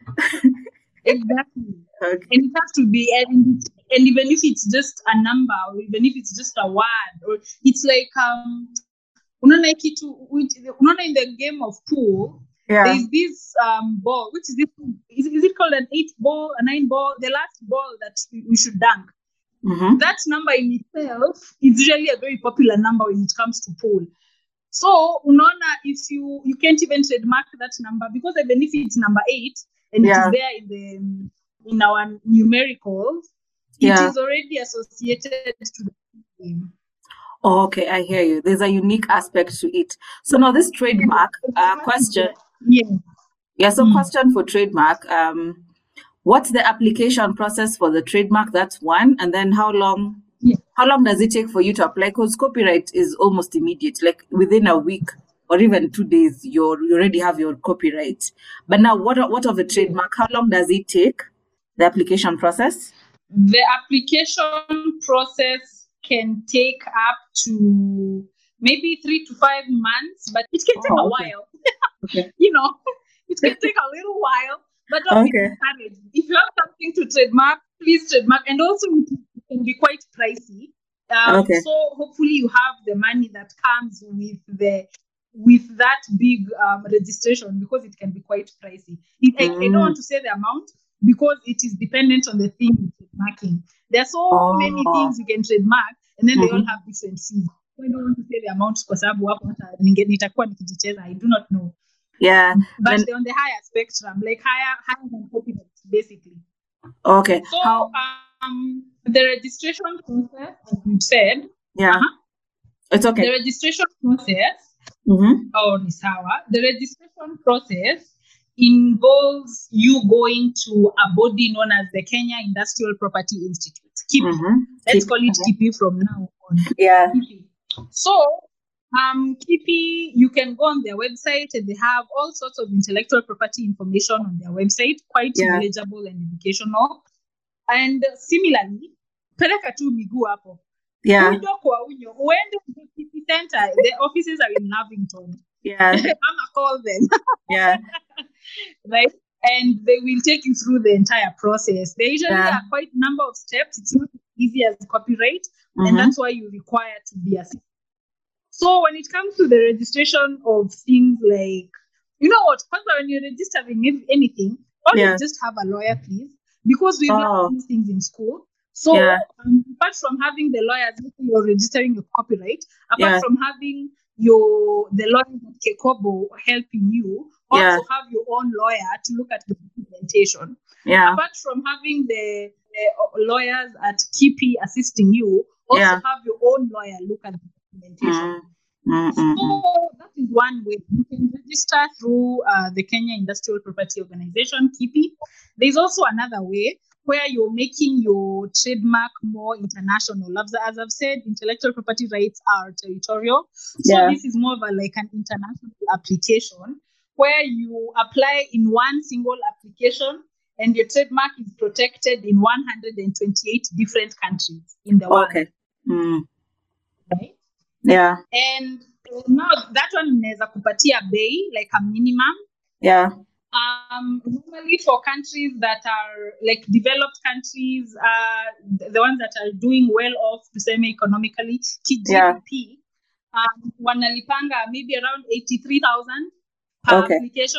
exactly. Okay. And it has to be, and, and even if it's just a number, or even if it's just a word, or it's like um, unaona kitu, which unaona in the game of pool, Yeah. there's this um ball, which is this, is, is it called an eight ball, a nine ball, the last ball that we, we should dunk. Mm-hmm. That number in itself is usually a very popular number when it comes to pool. So unaona, if you you can't even trademark that number, because even if it's number eight and it Yeah. is there in the in our numericals, it Yeah. is already associated to the game. Oh, okay, I hear you. There's a unique aspect to it. So now this trademark uh, question. Yeah. Yeah, so Mm. question for trademark. Um, what's the application process for the trademark? That's one. And then how long Yeah. how long does it take for you to apply? Because copyright is almost immediate, like within a week or even two days, you're you already have your copyright. But now what what of the trademark? How long does it take? The application process? The application process can take up to maybe three to five months, but it can take Oh, a okay. while. Okay. You know, it can take a little while, but don't be Okay. discouraged. If you have something to trademark, please trademark. And also, it can be quite pricey. Um, Okay. So hopefully, you have the money that comes with the with that big um, registration, because it can be quite pricey. It, I, I don't Mm. want to say the amount because it is dependent on the thing you're trademarking. There are so many Oh. things you can trademark, and then they all Mhm. have different fees. So I don't want to say the amount kwa sababu hapo hata ninge- nitakuwa nikijicheza. I do not know. Yeah. But Then they're on the higher spectrum, like higher higher than copyright, basically. okay. So How um, the registration process, as you said, yeah. uh-huh, It's the okay. registration process, Mm-hmm. or Nisawa, the registration process involves you going to a body known as the Kenya Industrial Property Institute, KIPI. Mm-hmm. Let's Keep- call it KIPI from now on. Yeah. KIPI. So, um, KIPI, you can go on their website, and they have all sorts of intellectual property information on their website, quite Yeah. knowledgeable and educational. And similarly, peleka tu miguu hapo. Yeah. Ujo kwa unyo, uende to KIPI Center. The offices are in Lavington. Yeah. I'ma call them, Yeah. right? And they will take you through the entire process. There usually Yeah. are quite a number of steps. It's not as easy as copyright, Mhm. and that's why you require to be assisted. So when it comes to the registration of things like, you know what, first when you're registering if anything, always Yeah. just have a lawyer, please, because we Oh. learn these things in school. So Yeah. um, apart from having the lawyers, you're registering your copyright, apart Yeah. from having your the lawyers at Kekobo helping you, also Yeah. have your own lawyer to look at the documentation. Yeah. Apart from having the, the lawyers at KIPI assisting you, also Yeah. have your own lawyer look at the documentation. Mm, mm, mm, mm. So that is one way. You can register through uh, the Kenya Industrial Property Organization, KIPI. There's also another way where you're making your trademark more international. As, as I've said, intellectual property rights are territorial. So Yeah. this is more of a, like an international application where you apply in one single application, and your trademark is protected in one hundred twenty-eight different countries in the world. Okay. Mm. Right? Yeah. And now that one is a kupatia bay, like a minimum. Yeah. Um, normally for countries that are like developed countries, uh, the ones that are doing well off to say economically, G D P, Yeah. um, wanalipanga maybe around eighty-three thousand per Okay. application.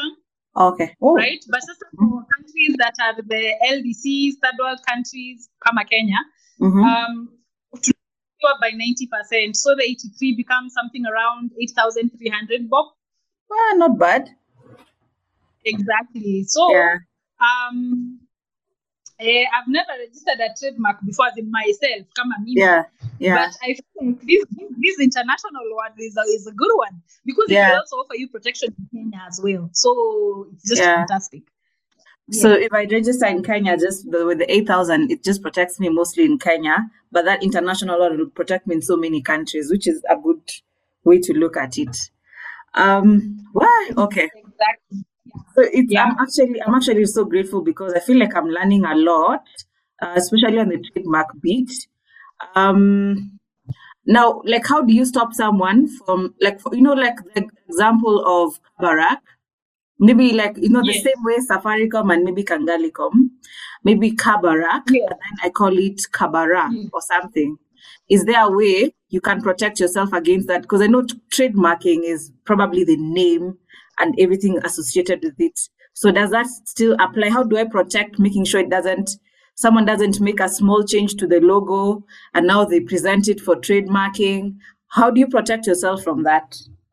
Okay. Oh. Right? But also for countries that are the L D Cs, third world countries, kama Kenya, Mm-hmm. um, to by ninety percent. So the eighty-three becomes something around eight thousand three hundred bob. Ah, not bad. Exactly. So, Yeah. um, eh, I've never registered a trademark before as in myself, come on, Yeah. Yeah. but I think this this international one is a, is a good one because it Yeah. will also offer you protection in Kenya as well. So it's just Yeah. fantastic. So if I register in Kenya, just the, with the eight thousand, it just protects me mostly in Kenya, but that international one will protect me in so many countries, which is a good way to look at it. Um, well, okay. Exactly. So it's Yeah. I'm actually I'm actually so grateful because I feel like I'm learning a lot, uh, especially on the trademark bit. Um, now, like, how do you stop someone from, like, you know, like the example of Barack? Maybe like, you know, the Yes. same way Safaricom and maybe Kangalicom, maybe Kabarak, Yes. and then I call it Kabara Yes. or something. Is there a way you can protect yourself against that? Because I know t- trademarking is probably the name and everything associated with it. So does that still apply? How do I protect making sure it doesn't, someone doesn't make a small change to the logo and now they present it for trademarking? How do you protect yourself from that?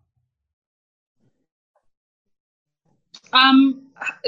Um,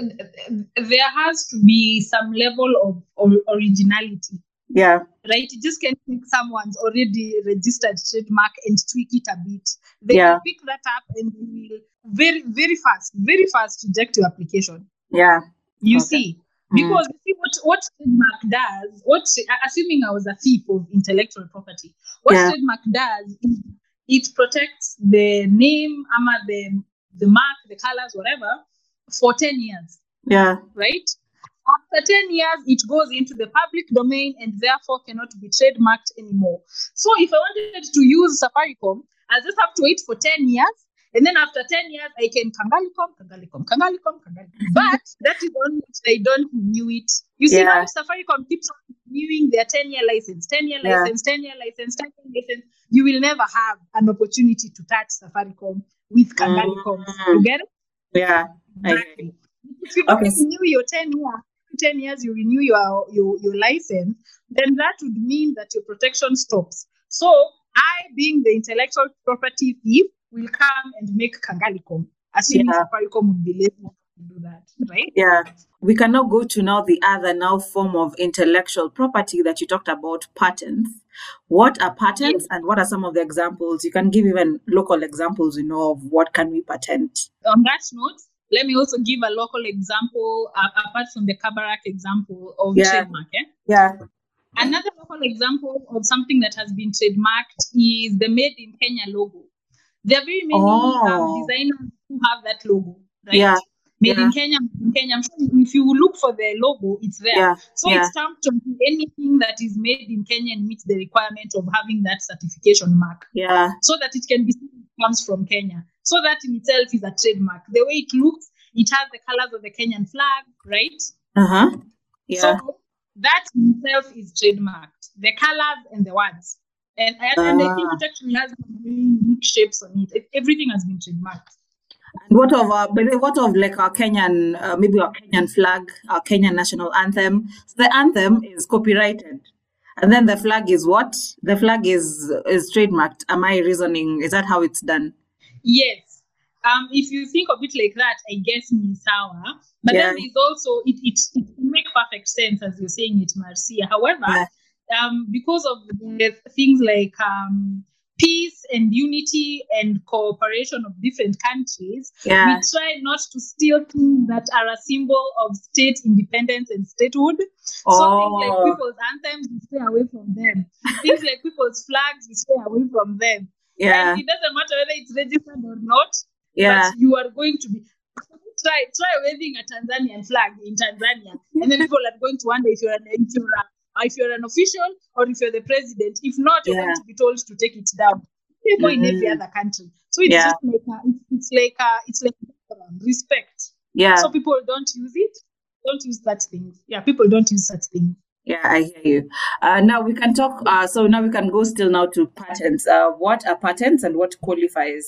there has to be some level of, of originality, Yeah, right? You just can't take someone's already registered trademark and tweak it a bit. They yeah, will pick that up and they will very, very fast, very fast reject your application. yeah. You Okay. see, Mm. because you see what what trademark does. What assuming I was a thief of intellectual property, what Yeah. trademark does is it protects the name, ama the the mark, the colors, whatever, for ten years, Yeah, right? After ten years, it goes into the public domain and therefore cannot be trademarked anymore. So if I wanted to use Safaricom, I just have to wait for ten years. And then after ten years, I can Kangalicom, Kangalicom, Kangalicom, Kangalicom. But that is only if they don't renew it. You see Yeah. how Safaricom keeps on renewing their ten-year license, ten-year Yeah. license, ten-year license, ten-year license. You will never have an opportunity to touch Safaricom with Kangalicom. Mm. You get it? Yeah. I hear Exactly. you. If you don't Okay. s- renew your ten years, ten years you renew your, your your license, then that would mean that your protection stops. So I, being the intellectual property thief, will come and make Kangalicom, assuming Yeah. Safaricom would be lazy to do that, right? Yeah. We can now go to now the other now form of intellectual property that you talked about, patents. What are patents Yes. and what are some of the examples? You can give even local examples, you know, of what can we patent. On that note, let me also give a local example uh, apart from the Kabarak example of Yeah. trademark. Eh? Yeah. Another local example of something that has been trademarked is the Made in Kenya logo. There are very many Oh. um, designers who have that logo, right? Yeah. Made Yeah. in Kenya, made in Kenya. I'm sure if you look for the logo, it's there. Yeah. So Yeah. it's stamped on anything that is made in Kenya and meets the requirement of having that certification mark, Yeah. so that it can be seen it comes from Kenya. So that in itself is a trademark. The way it looks, it has the colors of the Kenyan flag, right? Uh-huh. Yeah. So that in itself is trademarked. The colors and the words. And, and, and I think Ah. it actually has some really unique shapes on it. It- Everything has been trademarked. And what of uh, by the way, what of like our Kenyan, uh, maybe our Kenyan flag, our Kenyan national anthem? So the anthem is copyrighted, and then the flag is what? The flag is is trademarked. Am I reasoning? Is that how it's done? Yes. Um, if you think of it like that, I guess ni sawa. But Yeah. then there's also it it it can make perfect sense as you're saying it, Marcia. However, Yeah. um, because of the things like um peace and unity and cooperation of different countries, Yeah. we try not to steal things that are a symbol of state independence and statehood. So things like Oh. people's anthems, we stay away from them. Things like people's flags, we stay away from them. Yeah. And it doesn't matter whether it's registered or not, Yeah. but you are going to be try try waving a Tanzanian flag in Tanzania, and then people are going to wonder if you're an if you're, a, if you're an official or if you're the president. If not, you're Yeah. going to be told to take it down. People in every Mm. other country, so it's Yeah. just like a, it's, it's like a, it's like um, respect. Yeah. So people don't use it. Don't use such things. Yeah, people don't use such things. Yeah, I hear you. Uh, now we can talk. Uh, so now we can go still now to patents. Uh, what are patents and what qualifies?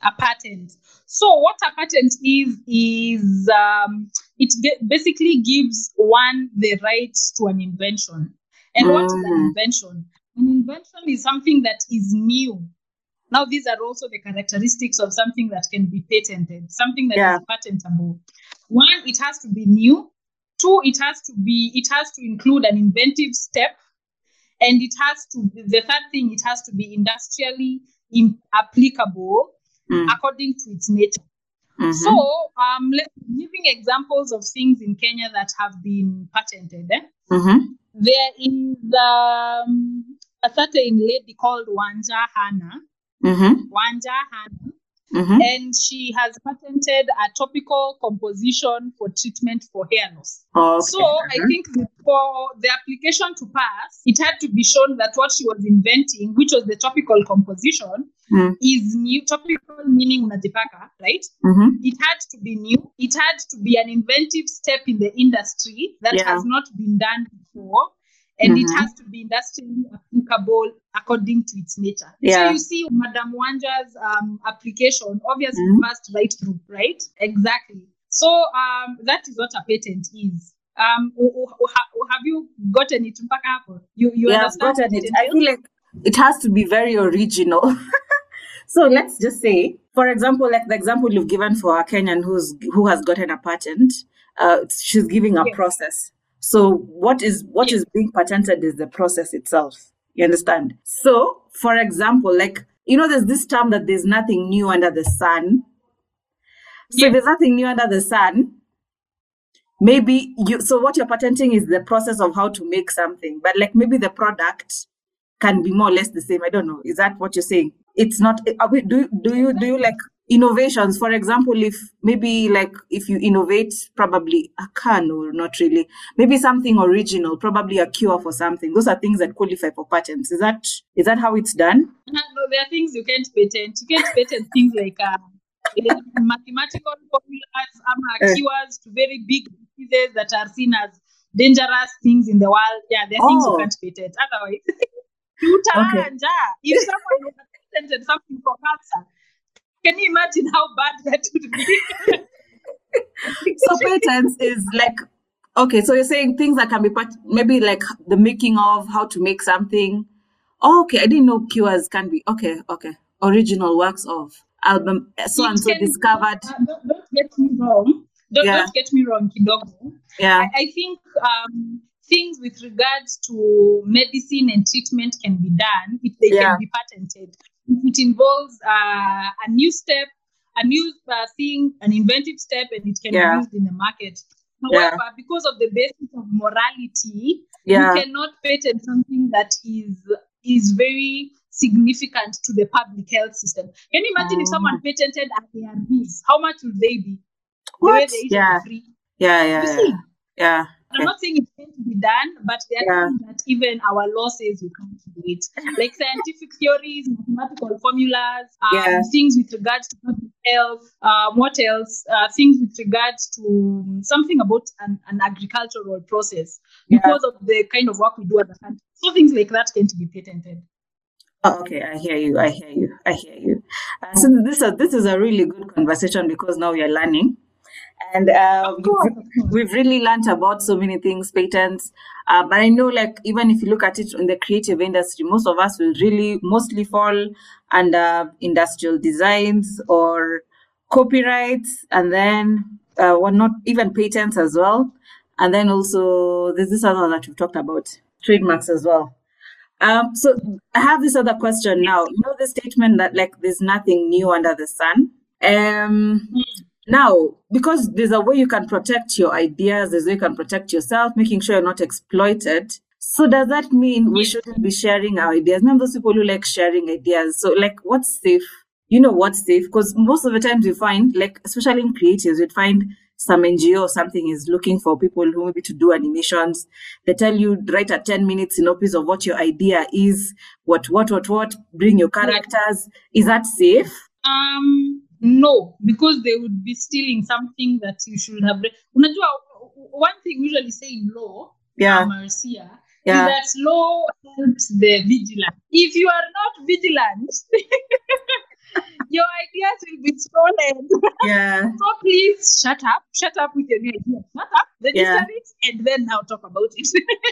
a patent. So what a patent is, is um, it ge- basically gives one the rights to an invention. And what is an Mhm. invention? An invention is something that is new. Now, these are also the characteristics of something that can be patented, something that Yeah. is patentable. One, it has to be new. Two, it has to be, it has to include an inventive step. And it has to, the third thing, it has to be industrially im- applicable Mm. according to its nature. Mhm. So, um, let, giving examples of things in Kenya that have been patented. Eh? Mhm. There is um, a certain lady called Wanja Hana. Mhm. Wanja Hana. Mhm. And she has patented a topical composition for treatment for hair loss. Okay. So I think that for the application to pass, it had to be shown that what she was inventing, which was the topical composition, Mm. is new. Topical meaning unajipaka, right? Mhm. It had to be new. It had to be an inventive step in the industry that Yeah. has not been done before. And it Mhm. has to be industrially applicable according to its nature. So Yeah. you see, Madam Wanja's um, application obviously Mhm. passed right through, right? Exactly. So um, that is what a patent is. Um, o- o- o- ha- o- have you gotten it mpaka hapo? You you Yeah, I've understand gotten what it. it I entails? feel like it has to be very original. So let's just say, for example, like the example you've given for a Kenyan who's who has gotten a patent, uh, she's giving a Yes. process. So what is what Yes. is being patented is the process itself. You understand? So, for example, like you know, there's this term that there's nothing new under the sun. So if Yes. there's nothing new under the sun, maybe you. So what you're patenting is the process of how to make something, but like maybe the product can be more or less the same. I don't know. Is that what you're saying? It's not. Are we, do do you do you like innovations? For example, if maybe like if you innovate, probably a can or not really, maybe something original, probably a cure for something. Those are things that qualify for patents. Is that is that how it's done? No, there are things you can't patent. You can't patent things like uh, like mathematical formulas, um, Eh. cures to very big diseases that are seen as dangerous things in the world. Yeah, there are things you Oh. can't patent. Otherwise, you Okay. taranja. If someone would have patented something for cancer, can you imagine how bad that would be? So patents is like okay. So you're saying things that can be pat- maybe like the making of how to make something. Oh, okay, I didn't know cures can be okay. Okay, original works of album so It and so can be- discovered. uh, don't, don't get me wrong. Don't, Yeah. don't get me wrong, kidogo. Yeah. I, I think um, things with regards to medicine and treatment can be done if they Yeah. can be patented. If it involves uh, a new step, a new uh, thing, an inventive step, and it can Yeah. be used in the market. Yeah. However, because of the basis of morality, Yeah. you cannot patent something that is is very significant to the public health system. Can you imagine if someone patented A R Vs? How much would they be? The way What? they Yeah. are free. Yeah. Yeah. You Yeah. see, Yeah. I'm Okay. not saying it can't be done, but there are Yeah. things that even our law says you can't do it. Like scientific theories, mathematical formulas, um, Yeah. things with regards to public health, um, what else? Uh, things with regards to something about an, an agricultural process Yeah. because of the kind of work we do as a country. So things like that can't be patented. Oh, okay, I hear you. I hear you. I hear you. Uh, so this is this is a really good conversation because now we are learning, and uh, Of course, we've, of course. we've really learned about so many things, patents. Uh, but I know, like even if you look at it in the creative industry, most of us will really mostly fall under industrial designs or copyrights, and then uh, well, not even patents as well. And then also there's this other that we've talked about, trademarks as well. Um, so I have this other question now. You know the statement that like there's nothing new under the sun. Um, now because there's a way you can protect your ideas, there's a way you can protect yourself, making sure you're not exploited. So does that mean we Yes. shouldn't be sharing our ideas? Remember those people who like sharing ideas. So like what's safe? You know what's safe? Because most of the times you find, like especially in creatives, you'd find some N G O or something is looking for people who maybe to do animations. They tell you write a ten minute synopsis of what your idea is, what, what, what, what, bring your characters. Is that safe? Um, no, because they would be stealing something that you should have. Re- Unajua, one thing we usually say in law, Yeah. Marcia, Yeah. is that law helps the vigilant. If you are not vigilant, your ideas will be stolen. Yeah. So please shut up. Shut up with your new idea. Shut up, register Yeah. it, and then now talk about it.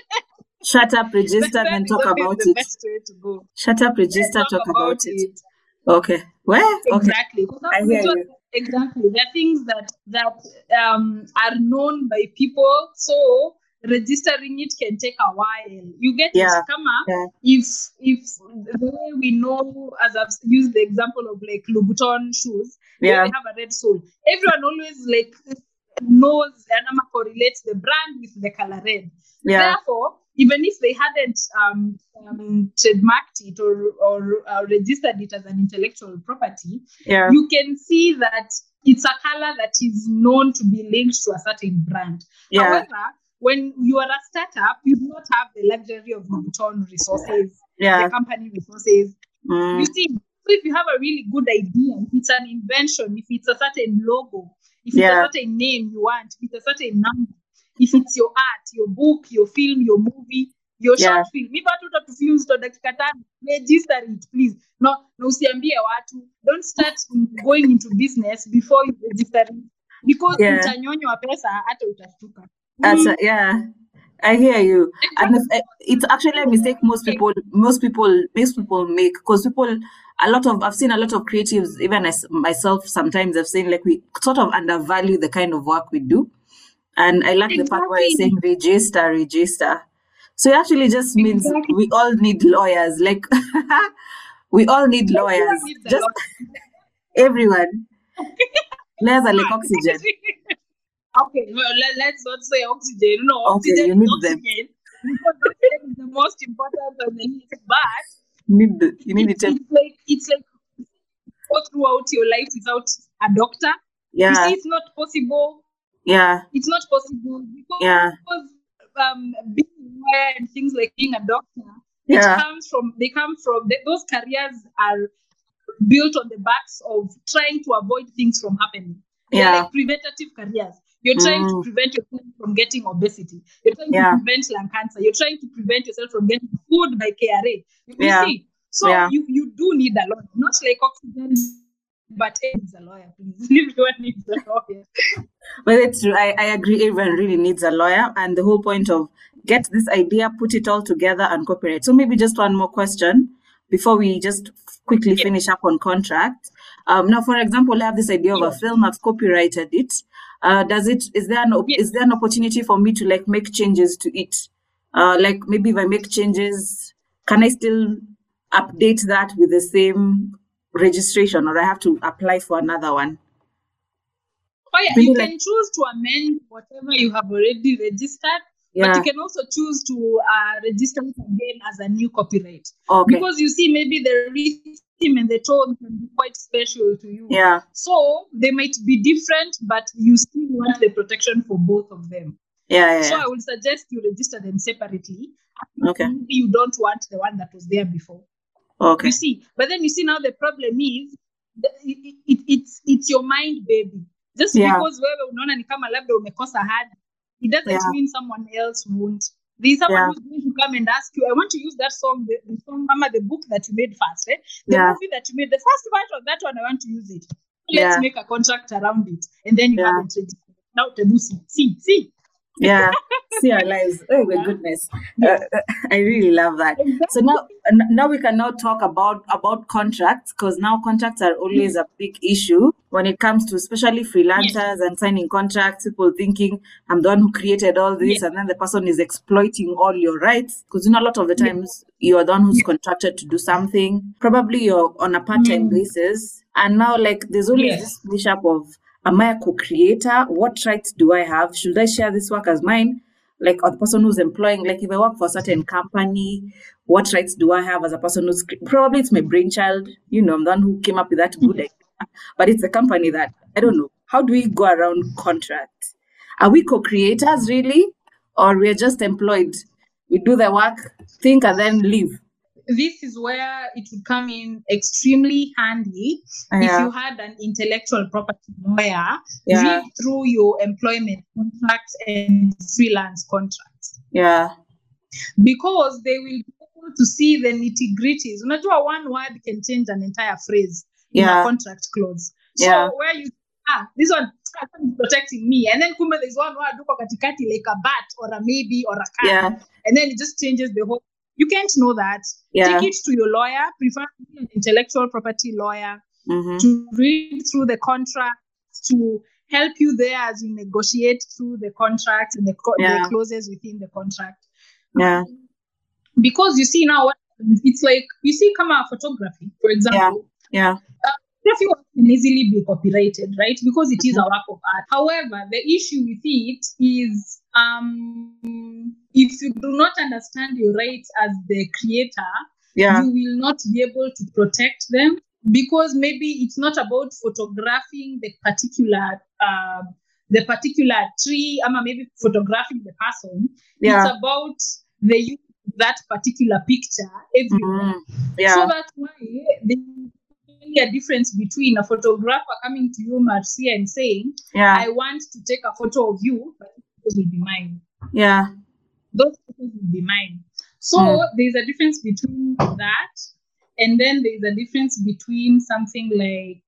Shut up, register, that then is talk always about the it. best way to go. Shut up, Then register, talk talk about about it. it. Okay. Where? Okay. Exactly. So I that's hear what- you. Exactly. There are things that that um, are known by people. So registering it can take a while. You get Yeah. it, come up. Yeah. If if the way we know, as I've used the example of like Louboutin shoes, where Yeah. they have a red sole. Everyone always like knows and correlates the brand with the color red. Yeah. Therefore, even if they hadn't um, um, trademarked it or, or uh, registered it as an intellectual property, Yeah. you can see that it's a color that is known to be linked to a certain brand. Yeah. However, when you are a startup, you do not have the luxury of Louboutin resources, Yeah. the company resources. Mm. You see, so if you have a really good idea, if it's an invention, if it's a certain logo, if it's Yeah. a certain name you want, if it's a certain number, if it's your art, your book, your film, your movie, your Yeah. short film, if watu watafilms to dakika tano, register it, please. No, no usiambie watu. Don't start going into business before you register it. Because Yeah. utanyonywa pesa hata utashtuka. That's a, yeah. I hear you. And it's, uh, it's actually a mistake most people most people most people make, because people a lot of I've seen a lot of creatives, even as myself sometimes I've seen like we sort of undervalue the kind of work we do. And I like the part where you're saying register, register. So it actually just means Exactly. we all need lawyers. Like we all need lawyers. Everyone needs a Just lawyer. everyone. Lawyers are like oxygen. Okay, well, let, let's not say oxygen. No, Okay, oxygen you is need them. oxygen. Because oxygen is the most important of the list. But You need the, you need it, it. it's like it's like go throughout your life without a doctor. You Yeah, see, it's not possible. yeah, It's not possible because yeah, um, being aware and things like being a doctor, yeah, it comes from they come from they, those careers are built on the backs of trying to avoid things from happening. They're yeah, like preventative careers. You're trying to Mm. prevent yourself from getting obesity. You're trying Yeah. to prevent lung cancer. You're trying to prevent yourself from getting food by K R A. You, you Yeah. see, so Yeah. you, you do need a lawyer, not like oxygen, but it needs a lawyer, please. Everyone needs a lawyer. But it's true. I, I agree. Everyone really needs a lawyer, and the whole point of get this idea, put it all together, and copyright. So maybe just one more question before we just quickly Yeah. finish up on contract. Um, now, for example, I have this idea of a Yeah. film. I've copyrighted it. Uh, does it? Is there an op- Yeah. is there an opportunity for me to like make changes to it? Uh, like maybe if I make changes, can I still update that with the same registration, or I have to apply for another one? Oh yeah, Really you like- can choose to amend whatever you have already registered, but Yeah. you can also choose to uh, register it again as a new copyright. Okay. Because you see, maybe the rhythm and the tone can be quite special to you. Yeah. So they might be different, but you still want the protection for both of them. Yeah. Yeah. So yeah. I would suggest you register them separately. Okay. Maybe you don't want the one that was there before. Okay. You see, but then you see now the problem is the, it, it, it's it's your mind, baby. Just Yeah. because wewe unaona ni kama labda umekosa hadi, it doesn't Yeah. mean someone else won't. There's someone Yeah. who's going to come and ask you, I want to use that song, the, the song, Mama, the book that you made first, eh? The Yeah. movie that you made, the first part of that one, I want to use it. Let's Yeah. make a contract around it. And then you Yeah. haven't registered. Now, Tebusi, see, see. Yeah. See our lives. Oh my Yeah. goodness. Yeah. Uh, I really love that. So now, n- now we can now talk about about contracts, because now contracts are always a big issue when it comes to especially freelancers and signing contracts. People thinking I'm the one who created all this, Yes. and then the person is exploiting all your rights. Because you know a lot of the Yes. times you are the one who's contracted to do something. Probably you're on a part-time Mm. basis, and now like there's always Yes. this push-up of, am I a co-creator? What rights do I have? Should I share this work as mine? Like, or the person who's employing, like if I work for a certain company, what rights do I have as a person who's, cre- probably it's my brainchild, you know, I'm the one who came up with that good idea, but it's the company that, I don't know. How do we go around contract? Are we co-creators really? Or we're just employed? We do the work, think, and then leave. This is where it would come in extremely handy if Yeah. you had an intellectual property lawyer Yeah. read through your employment contracts and freelance contracts, Yeah. because they will be able to see the nitty gritties. Unajua, one word can change an entire phrase in Yeah. a contract clause. So Yeah. where you ah this one is protecting me, and then kumbe there's one where duko katikati like a bat or a maybe or a cat, Yeah. and then it just changes the whole. You can't know that. Yeah. Take it to your lawyer, preferably an intellectual property lawyer, Mm-hmm. to read through the contract, to help you there as you negotiate through the contract and the, co- Yeah. the clauses within the contract. Yeah. Because you see now what happens, it's like you see come out photography, for example. Yeah. Photography can easily be copyrighted, right? Because it is a work of art. However, the issue with it is um if you do not understand your rights as the creator, Yeah. you will not be able to protect them, because maybe it's not about photographing the particular uh, the particular tree, or maybe photographing the person. Yeah. It's about the use of that particular picture everywhere. Mm-hmm. Yeah. So that's why there's a difference between a photographer coming to you, Marcia, and saying, Yeah. I want to take a photo of you, but those will be mine. Yeah. Those photos will be mine. So Mm. there's a difference between that, and then there's a difference between something like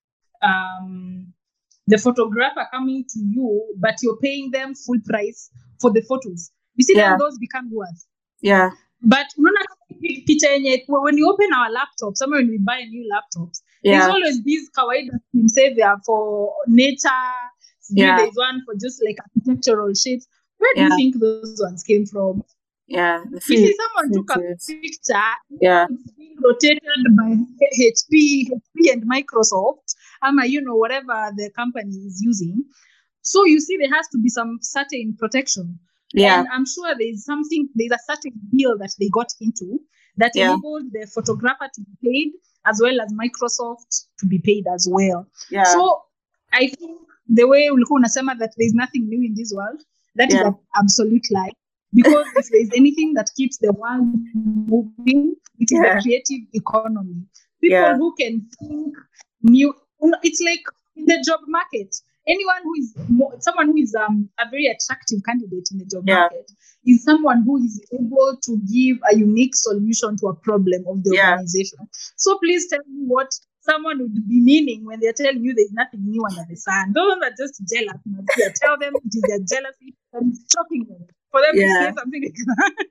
um, the photographer coming to you, but you're paying them full price for the photos. You see, Yeah. then those become yours. Yeah. But unaona big picture yenye, when you open our laptops, somewhere when we buy new laptops, there's Yeah. always these kawaida things, say they are for nature. Yeah. There's one for just like architectural shapes. Where do Yeah. you think those ones came from? Yeah. The You free- see, someone took a free tools. picture, Yeah. it's being rotated by H P, H P and Microsoft, um, you know, whatever the company is using. So you see, there has to be some certain protection. Yeah. And I'm sure there's something, there's a certain deal that they got into that Yeah. enabled the photographer to be paid, as well as Microsoft to be paid as well. Yeah. So I think the way ulikuwa unasema that there's nothing new in this world, that is Yeah. an absolute lie. Because if there's anything that keeps the world moving, it is Yeah. the creative economy. People Yeah. who can think new. It's like in the job market. Anyone who is more, someone who is um, a very attractive candidate in the job Yeah. market is someone who is able to give a unique solution to a problem of the Yeah. organization. So please tell me what someone would be meaning when they're telling you there's nothing new under the sun. Those are just jealous. Yeah, tell them it is their jealousy and shocking them for them Yeah. to say something like that.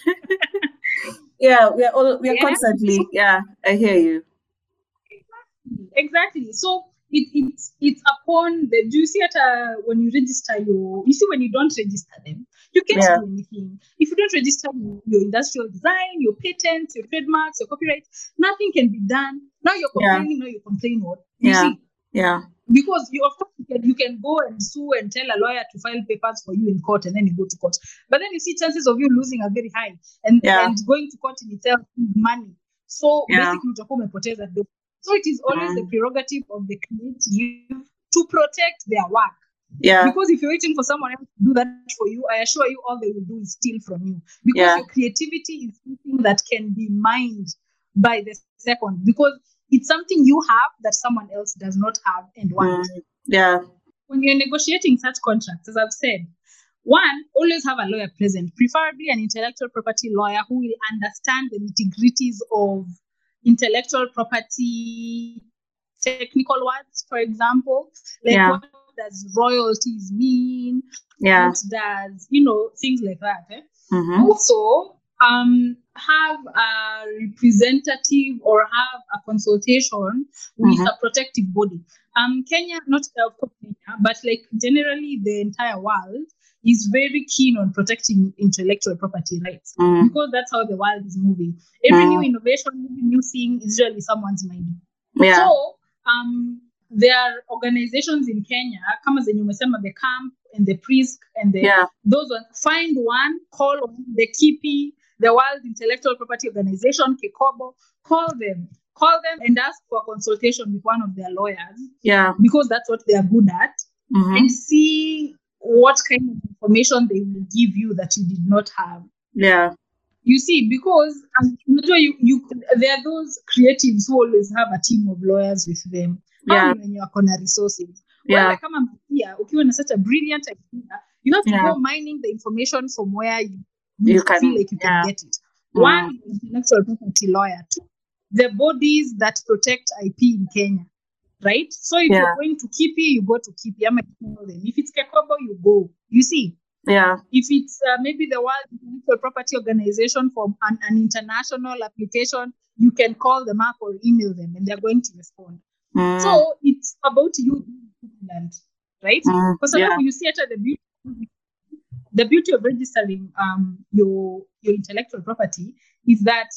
Yeah. We're all we're Yeah. constantly. Yeah. I hear you. Exactly. So it, it's it's upon the. Do you see it uh, when you register your? You see when you don't register them, you can't Yeah. do anything. If you don't register your, your industrial design, your patents, your trademarks, your copyright, nothing can be done. Now you're Yeah. complaining. Now you complain what? You Yeah. see, Yeah. because you of course you can, you can go and sue and tell a lawyer to file papers for you in court, and then you go to court. But then you see chances of you losing are very high, and Yeah. and going to court in itself is money. So Yeah. basically, utakuwa umepoteza do. So it is always the Mm. prerogative of the creative to protect their work. Yeah. Because if you're waiting for someone else to do that for you, I assure you all they will do is steal from you. Because Yeah. your creativity is something that can be mined by the second. Because it's something you have that someone else does not have and want. Mm. Yeah. When you're negotiating such contracts, as I've said, one, always have a lawyer present, preferably an intellectual property lawyer who will understand the nitty-gritties of intellectual property technical words, for example, like Yeah. what does royalties mean? Yeah. What does, you know, things like that. Eh? Mm-hmm. Also, um, have a representative or have a consultation with Mhm. a protective body. Um, Kenya, not uh, of course Kenya, but like generally the entire world is very keen on protecting intellectual property rights Mm. because that's how the world is moving. Every Mm. new innovation, every new thing is usually someone's mind. Yeah. So, um, there are organizations in Kenya, kama zenye umesema, the camp and the priest and the Yeah. those ones. Find one, call on the K I P I, the World Intellectual Property Organization, Kekobo. Call them, call them, and ask for consultation with one of their lawyers Yeah. because that's what they are good at, Mhm. and see what kind of information they will give you that you did not have. Yeah. You see, because um, you, you, there are those creatives who always have a team of lawyers with them. Yeah. When you are na resources. Yeah. Wewe kama Matia, ukiwa na such a brilliant idea, you have to Yeah. go mining the information from where you, you, You can- feel like you yeah. can get it. Mm. One is intellectual property lawyer. Two, the bodies that protect I P in Kenya. right? So if Yeah. you're going to Kipi, you go to Kipi. I'm them. If it's Kekobo, you go. You see, Yeah. if it's uh, maybe the World Intellectual Property Organization for an, an international application, you can call them up or email them, and they're going to respond. Mm. So it's about you being vigilant, right? Mm. Because Yeah. you see at the beauty, the beauty of registering um your your intellectual property is that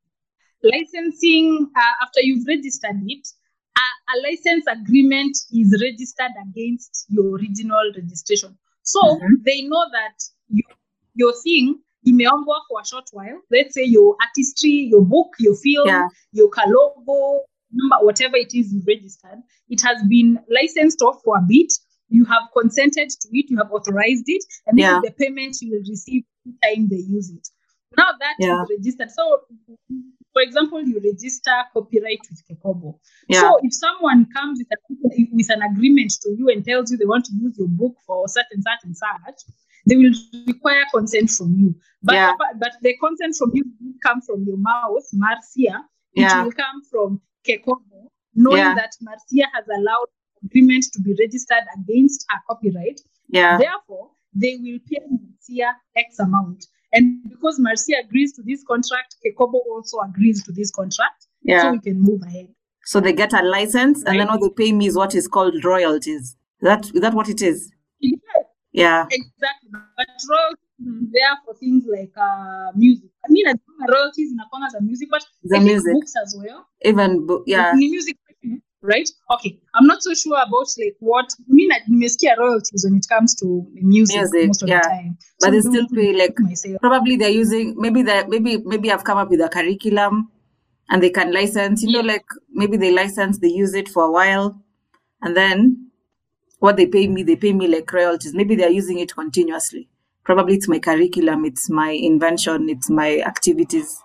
licensing, uh, after you've registered it, a, a license agreement is registered against your original registration. So Mhm. they know that you, your thing imeombwa for a short while. Let's say your artistry, your book, your film, Yeah. your kalogo, number, whatever it is you registered, it has been licensed off for a bit. You have consented to it, you have authorized it, and this Yeah. is the payment you will receive every time they use it. Now that Yeah. is registered. So, for example, you register copyright with Kekobo. Yeah. So if someone comes with, a, with an agreement to you and tells you they want to use your book for such and such and such, they will require consent from you. But, Yeah. but the consent from you will come from your mouth, Marcia. It Yeah. will come from Kekobo, knowing Yeah. that Marcia has allowed agreement to be registered against her copyright. Yeah. Therefore, they will pay Marcia X amount. And because Marcia agrees to this contract, Kekobo also agrees to this contract. So Yeah. we can move ahead. So they get a license, and then Right. what they pay me is what is called royalties. Is that is that what it is? Yes, Yeah. exactly. But royalties there for things like uh, music. I mean, as royalties in as a music, but The I think music. books as well. Even bo- yeah. Ni music, right? Okay. I'm not so sure about like what I mean. I nimesikia royalties when it comes to music, Music, most of yeah. the time. But So they I don't still pay like myself. probably they're using maybe that maybe maybe I've come up with a curriculum and they can license, you know, Yeah. like maybe they license, they use it for a while, and then what they pay me, they pay me like royalties. Maybe they're using it continuously. Probably it's my curriculum, it's my invention, it's my activities.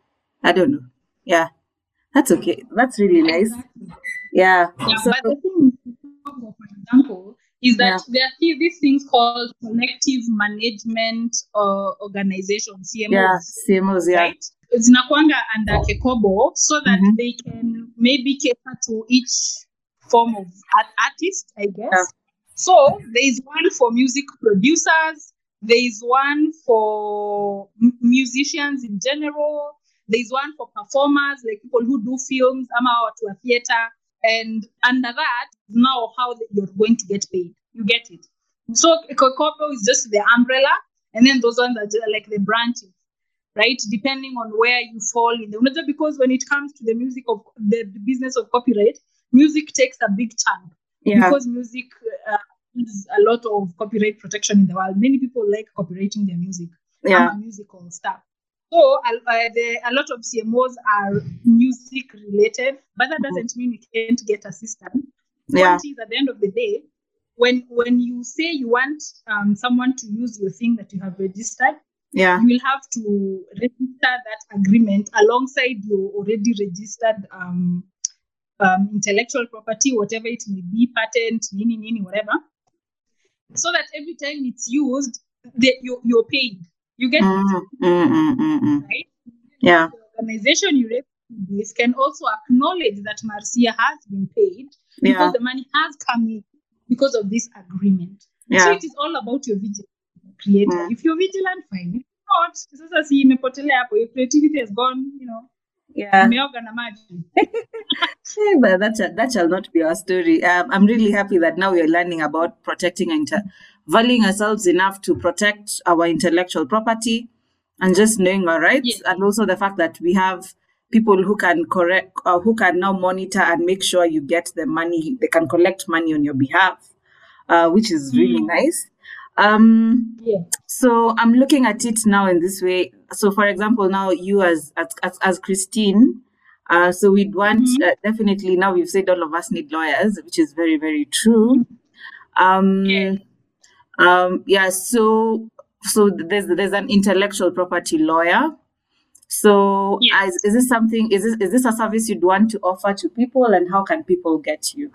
I don't know. Yeah. That's okay. That's really nice. Exactly. Yeah. Yeah, So but the thing, for example, is that Yeah. there are thi- these things called collective management uh, organizations, C M Os, yeah, C M Os, yeah. right? Zinakwanga under Kekobo so that Mhm. they can maybe cater to each form of art- artist, I guess. Yeah. So there is one for music producers, there is one for m- musicians in general, there is one for performers, like people who do films, ama watu wa theater, and under that, now how the- you're going to get paid. You get it. So Kekobo is just the umbrella, and then those ones are just like the branches, right? Depending on where you fall in the Unajua, because when it comes to the music of the, the business of copyright, music takes a big chunk Yeah. because music uh, is a lot of copyright protection in the world. Many people like copywriting their music, Yeah. ama musical stuff. So uh, the, a lot of C M Os are music related, but that doesn't mean you can't get assistance. Yeah. Point is, at the end of the day, when when you say you want um, someone to use your thing that you have registered, Yeah. you will have to register that agreement alongside your already registered um, um, intellectual property, whatever it may be, patent, nini, nini, whatever, so that every time it's used, the, you, you're paid. You get Mm, it, mm, mm, mm, mm. right? Yeah. The organization you register with can also acknowledge that Marcia has been paid Yeah. because the money has come in because of this agreement. So Yeah. it is all about your vigilance, creator. Mm. If you're vigilant, fine. If not, sasa si imepotelea hapo, your creativity has gone, you know, Yeah. imeoga na maji. Hey, but that shall, that shall not be our story. Um, I'm really happy that now we are learning about protecting and inter- valuing ourselves enough to protect our intellectual property and just knowing our rights, Yes. and also the fact that we have people who can correct, uh, who can now monitor and make sure you get the money. They can collect money on your behalf, uh, which is really Mm. nice. Um, Yeah. so I'm looking at it now in this way. So, for example, now you as as as, as Christine, uh, so we'd want Mhm. uh, definitely now we've said all of us need lawyers, which is very very true. Um, Yeah. um, yeah. So so there's there's an intellectual property lawyer. So Yes. as, is this something? Is this is this a service you'd want to offer to people, and how can people get you?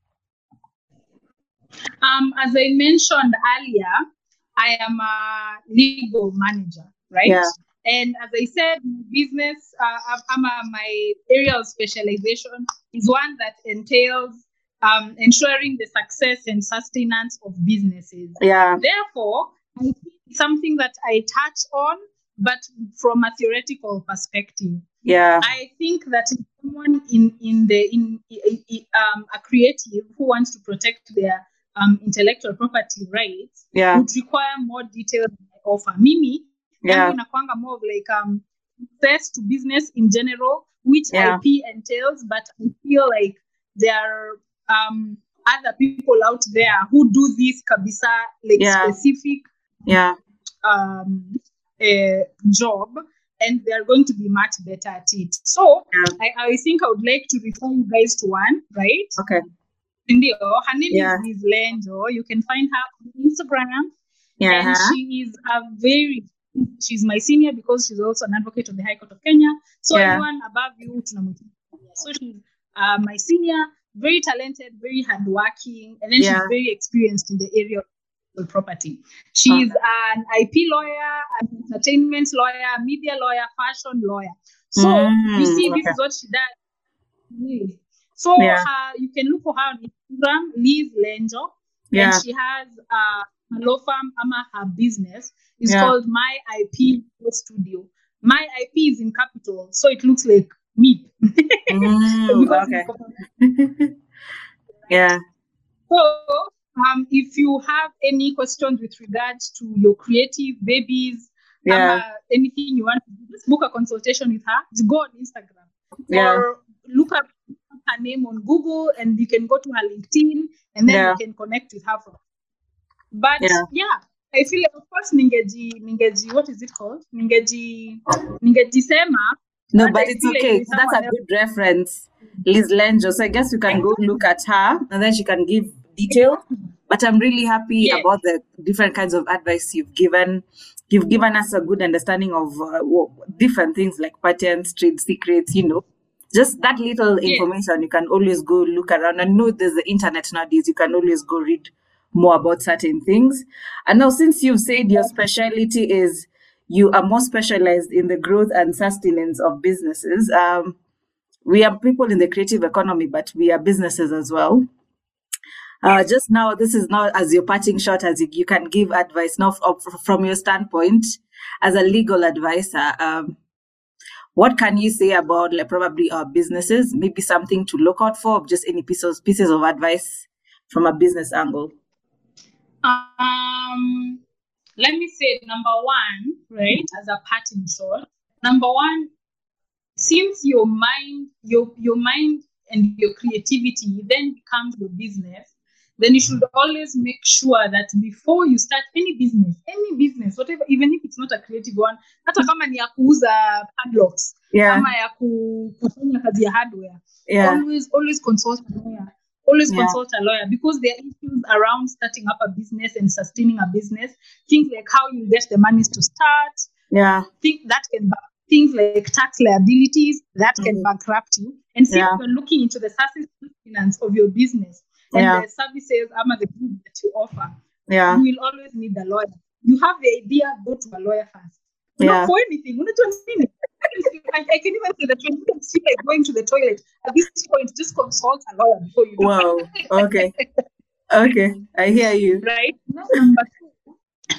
Um, as I mentioned earlier, I am a legal manager, right? Yeah. And as I said, business, uh, I'm a, my area of specialization is one that entails um, ensuring the success and sustenance of businesses. Yeah. Therefore, I think it's something that I touch on, but from a theoretical perspective. Yeah. I think that someone in in the in, in, in um, a creative who wants to protect their um, intellectual property rights Yeah. would require more detailed offer. Mimi, Yeah. inakwanga more of like um access to business in general, which Yeah. I P entails, but I feel like there are um other people out there who do this kabisa like Yeah. specific Yeah. um uh, job, and they're going to be much better at it. So Yeah. I, I think I would like to refer you guys to one, right? Okay. Cindy, oh, her name Yeah. is Liz Lenjo. You can find her on Instagram, Yeah. and she is a very she's my senior because she's also an advocate of the High Court of Kenya. So Yeah. everyone above you, tunamwita. So she's uh, my senior, very talented, very hardworking, and then Yeah. she's very experienced in the area of intellectual property. She's an I P lawyer, an entertainment lawyer, media lawyer, fashion lawyer. So you Mm, see, this okay. is what she does. Really. So Yeah. her, you can look for her on Instagram, Liz Lenjo, Yeah. and she has uh, a law firm, ama her business is Yeah. called My I P Studio. My I P is in capital, so it looks like me. Mm, Because okay. it's- Yeah. So, um, if you have any questions with regards to your creative babies, Yeah. ama anything you want to do, just book a consultation with her. Just go on Instagram Yeah. or look up her name on Google, and you can go to her LinkedIn, and then Yeah. you can connect with her from. But Yeah. yeah, I feel like of course ningeji ningeji what is it called? Ningeji ningeji sema. No, but but I it's feel like okay. there's So that's a someone else. good reference, Liz Lenjo. So I guess you can go look at her and then she can give detail. But I'm really happy Yes. about the different kinds of advice you've given. You've given us a good understanding of uh, wo- different things like patents, trade secrets, you know. Just that little Yes. information, you can always go look around. And know there's the internet nowadays. You can always go read more about certain things. And now, since you've said your specialty is you are more specialized in the growth and sustenance of businesses, um, we are people in the creative economy, but we are businesses as well. Uh, just now, this is now as your parting shot, as you, you can give advice now f- from your standpoint as a legal advisor. Um, what can you say about like probably our businesses? Maybe something to look out for, just any pieces pieces of advice from a business angle. Um, let me say number one, right, as a parting shot. Number one, since your mind, your your mind and your creativity then becomes your business, then you should always make sure that before you start any business, any business, whatever, even if it's not a creative one, hata kama ni ya kuuza padlocks, Yeah, kama ya ku- kufanya kazi ya hardware, yeah, always always consult a lawyer. Always Yeah. consult a lawyer, because there are issues around starting up a business and sustaining a business. Things like how you get the monies to start, yeah, think that can ba- things like tax liabilities that can Mhm. bankrupt you. And since Yeah. you're looking into the sustenance of your business and Yeah. the services ama the goods that you offer, yeah, you will always need a lawyer. You have the idea, go to a lawyer first. Yeah. Not for anything. Unajua nini? I, I can even say that when you don't feel like going to the toilet, at this point, just consult a lawyer before you do Wow. Okay. Okay. I hear you. right? Now, number two,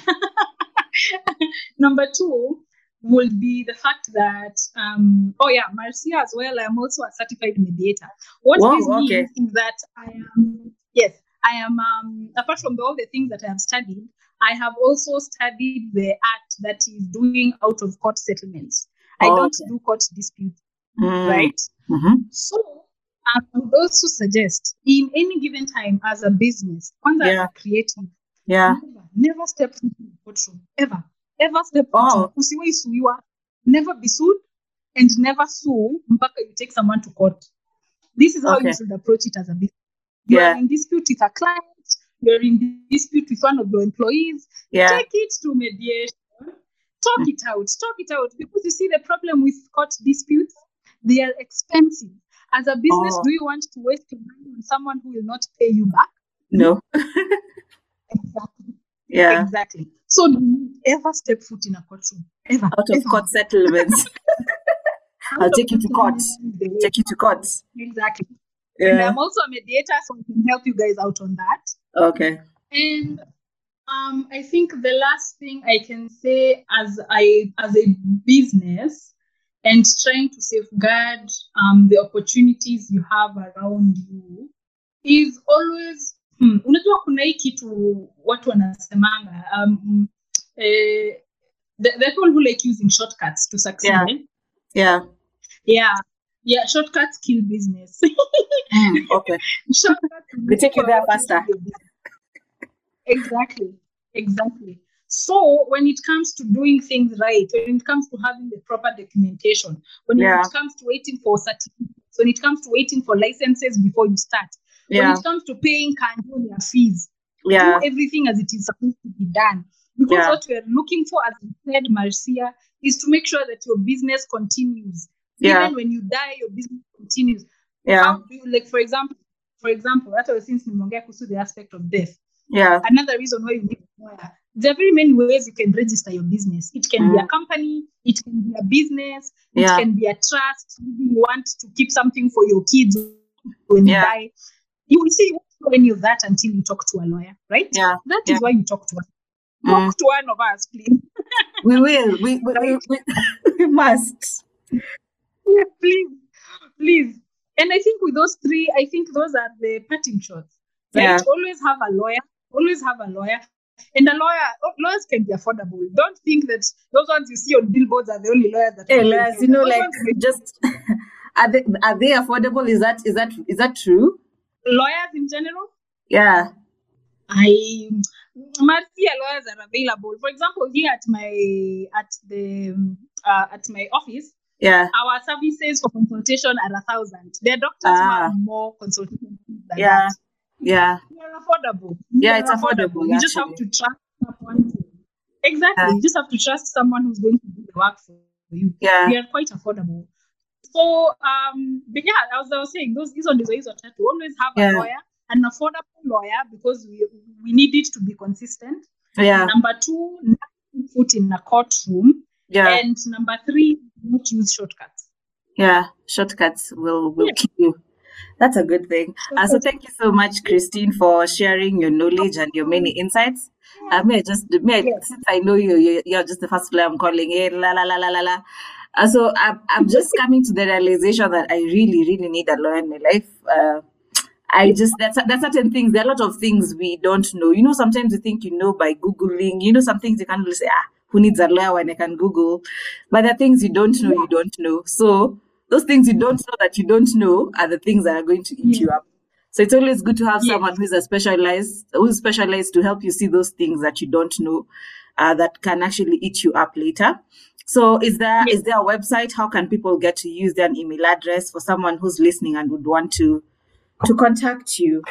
number two would be the fact that, um, oh yeah, Marcia as well, I'm also a certified mediator. What Wow, this means okay. is that I am, yes, I am, um, apart from all the things that I have studied, I have also studied the art that is doing out of court settlements. I Oh, don't okay. do court disputes, Mm. right? Mhm. So I would also suggest in any given time as a business, kwanza Yeah. as a creative, Yeah. never, never step foot in the courtroom. Ever. Ever step foot Oh. in. Usiwahi suiwa. Never be sued, and never sue mpaka you take someone to court. This is how Okay. you should approach it as a business. You Yeah. are in dispute with a client, you're in dispute with one of your employees, Yeah. take it to mediation. Talk it out. Talk it out. Because you see, the problem with court disputes, they are expensive. As a business, Oh. do you want to waste your money on someone who will not pay you back? No. Exactly. Yeah. Exactly. So do you ever step foot in a courtroom? Ever. Out of ever. court settlements. Out I'll of take you to court. court settlements is the way. Take you to court. Exactly. Yeah. And I'm also a mediator, so I can help you guys out on that. Okay. And um, I think the last thing I can say as I as a business and trying to safeguard um, the opportunities you have around you is always hmm, unajua kuna hii kitu watu wanasemanga um, eh, the, the people who like using shortcuts to succeed. Yeah. Eh? Yeah. Yeah. Yeah, shortcuts kill business. Mm, okay. Shortcuts They take you there faster. Exactly. Exactly. So when it comes to doing things right, when it comes to having the proper documentation, when Yeah. it comes to waiting for certificates, when it comes to waiting for licenses before you start, Yeah. when it comes to paying Candonia fees, Yeah. do everything as it is supposed to be done. Because Yeah. what we are looking for, as you said, Marcia, is to make sure that your business continues. Yeah. Even when you die, your business continues. Yeah. How do you, like, for example, for example, that was since nimeongea kuhusu the aspect of death. Yeah. Another reason why you need a lawyer. There are very many ways you can register your business. It can be a Mm. company, it can be a business, it Yeah. can be a trust. Maybe you want to keep something for your kids when Yeah. you die. You will see, you won't know any of that until you talk to a lawyer, right? Yeah. That is Yeah. why you talk to us. Mm. Talk to one of us, please. We will. We we, we, we, we must. Yeah, please, please. And I think with those three, I think those are the parting shots, right? Yeah. Always have a lawyer. Always have a lawyer. And a lawyer, oh, lawyers can be affordable. Don't think that those ones you see on billboards are the only lawyers that. Hey, are lawyers, you paying. know, Those like ones may- just are they are they affordable? Is that is that is that true? lawyers in general. Yeah. I Marcia lawyers are available. For example, here at my at the uh, at my office, Yeah. our services for consultation are a thousand. There are doctors who Ah. have more consultation fees than Yeah. that. Yeah. They are affordable. Yeah, They it's are affordable, You just have actually. to trust someone. To, exactly. Yeah. You just have to trust someone who's going to do the work for you. Yeah. They are quite affordable. So, um, but yeah, as I was saying, those these on these ways are to always have Yeah. a lawyer, an affordable lawyer, because we we need it to be consistent. Yeah. Number two, not put in a courtroom, Yeah. and number three, not use shortcuts. Yeah. Shortcuts will will Yeah. kill you. That's a good thing. Uh, so thank you so much, Christine, for sharing your knowledge and your many insights. Uh, may I just may I, Yes. since I know you, you, you're just the first player I'm calling. Eh, la la la la la la. Uh, so I'm I'm just coming to the realization that I really really need a lawyer in my life. Uh, I just there's there's certain things. There are a lot of things we don't know. You know, sometimes you think you know by googling. You know, some things you can't really say. Ah, who needs a lawyer when I can Google? But there are things you don't know. You don't know. So those things you don't know that you don't know are the things that are going to eat Yeah. you up. So it's always good to have Yes. someone who's a specialized, who's specialized to help you see those things that you don't know, uh, that can actually eat you up later. So is there Yes. is there a website? How can people get to use their email address for someone who's listening and would want to to contact you?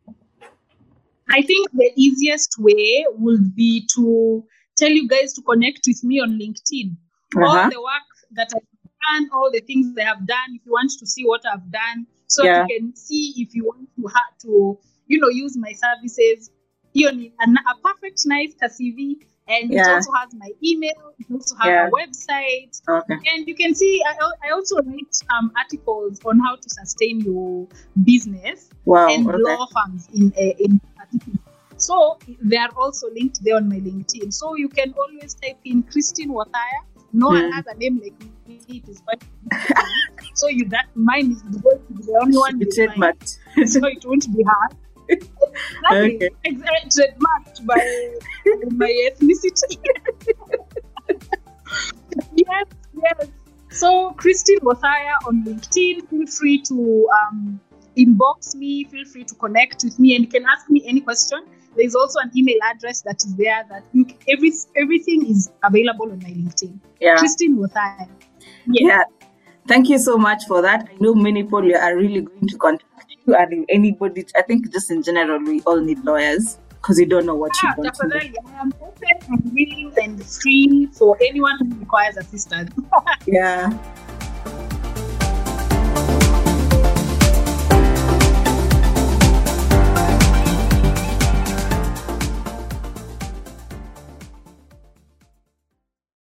I think the easiest way would be to tell you guys to connect with me on LinkedIn. All Uh-huh. the work that I've done, all the things I have done, if you want to see what I've done, so Yeah. that you can see if you want to have to, you know, use my services. You need a, a perfect, nice C V, and it Yeah. also has my email. It also has Yeah. a website. Okay. And you can see, I, al- I also write um, articles on how to sustain your business Wow. and Okay. law firms in uh, in particular. So they are also linked there on my LinkedIn. So you can always type in Christine Wathaya. No one Hmm. has a name like me. It is quite so you that mine is going to be the only one You you find. trademarked. So it won't be hard. Exactly. Okay. Exactly. Trademarked by my ethnicity. Yes, yes. So Christine Wathaya on LinkedIn. Feel free to um, inbox me. Feel free to connect with me, and you can ask me any question. There is also an email address that is there that you every everything is available on my LinkedIn. Yeah. Christine Wathaya. Yes. Yeah. Thank you so much for that. I know many people are really going to contact you, and if anybody, I think just in general, we all need lawyers because you don't know what Yeah, you don't know. definitely. I am open and willing and free for anyone who requires assistance. Yeah.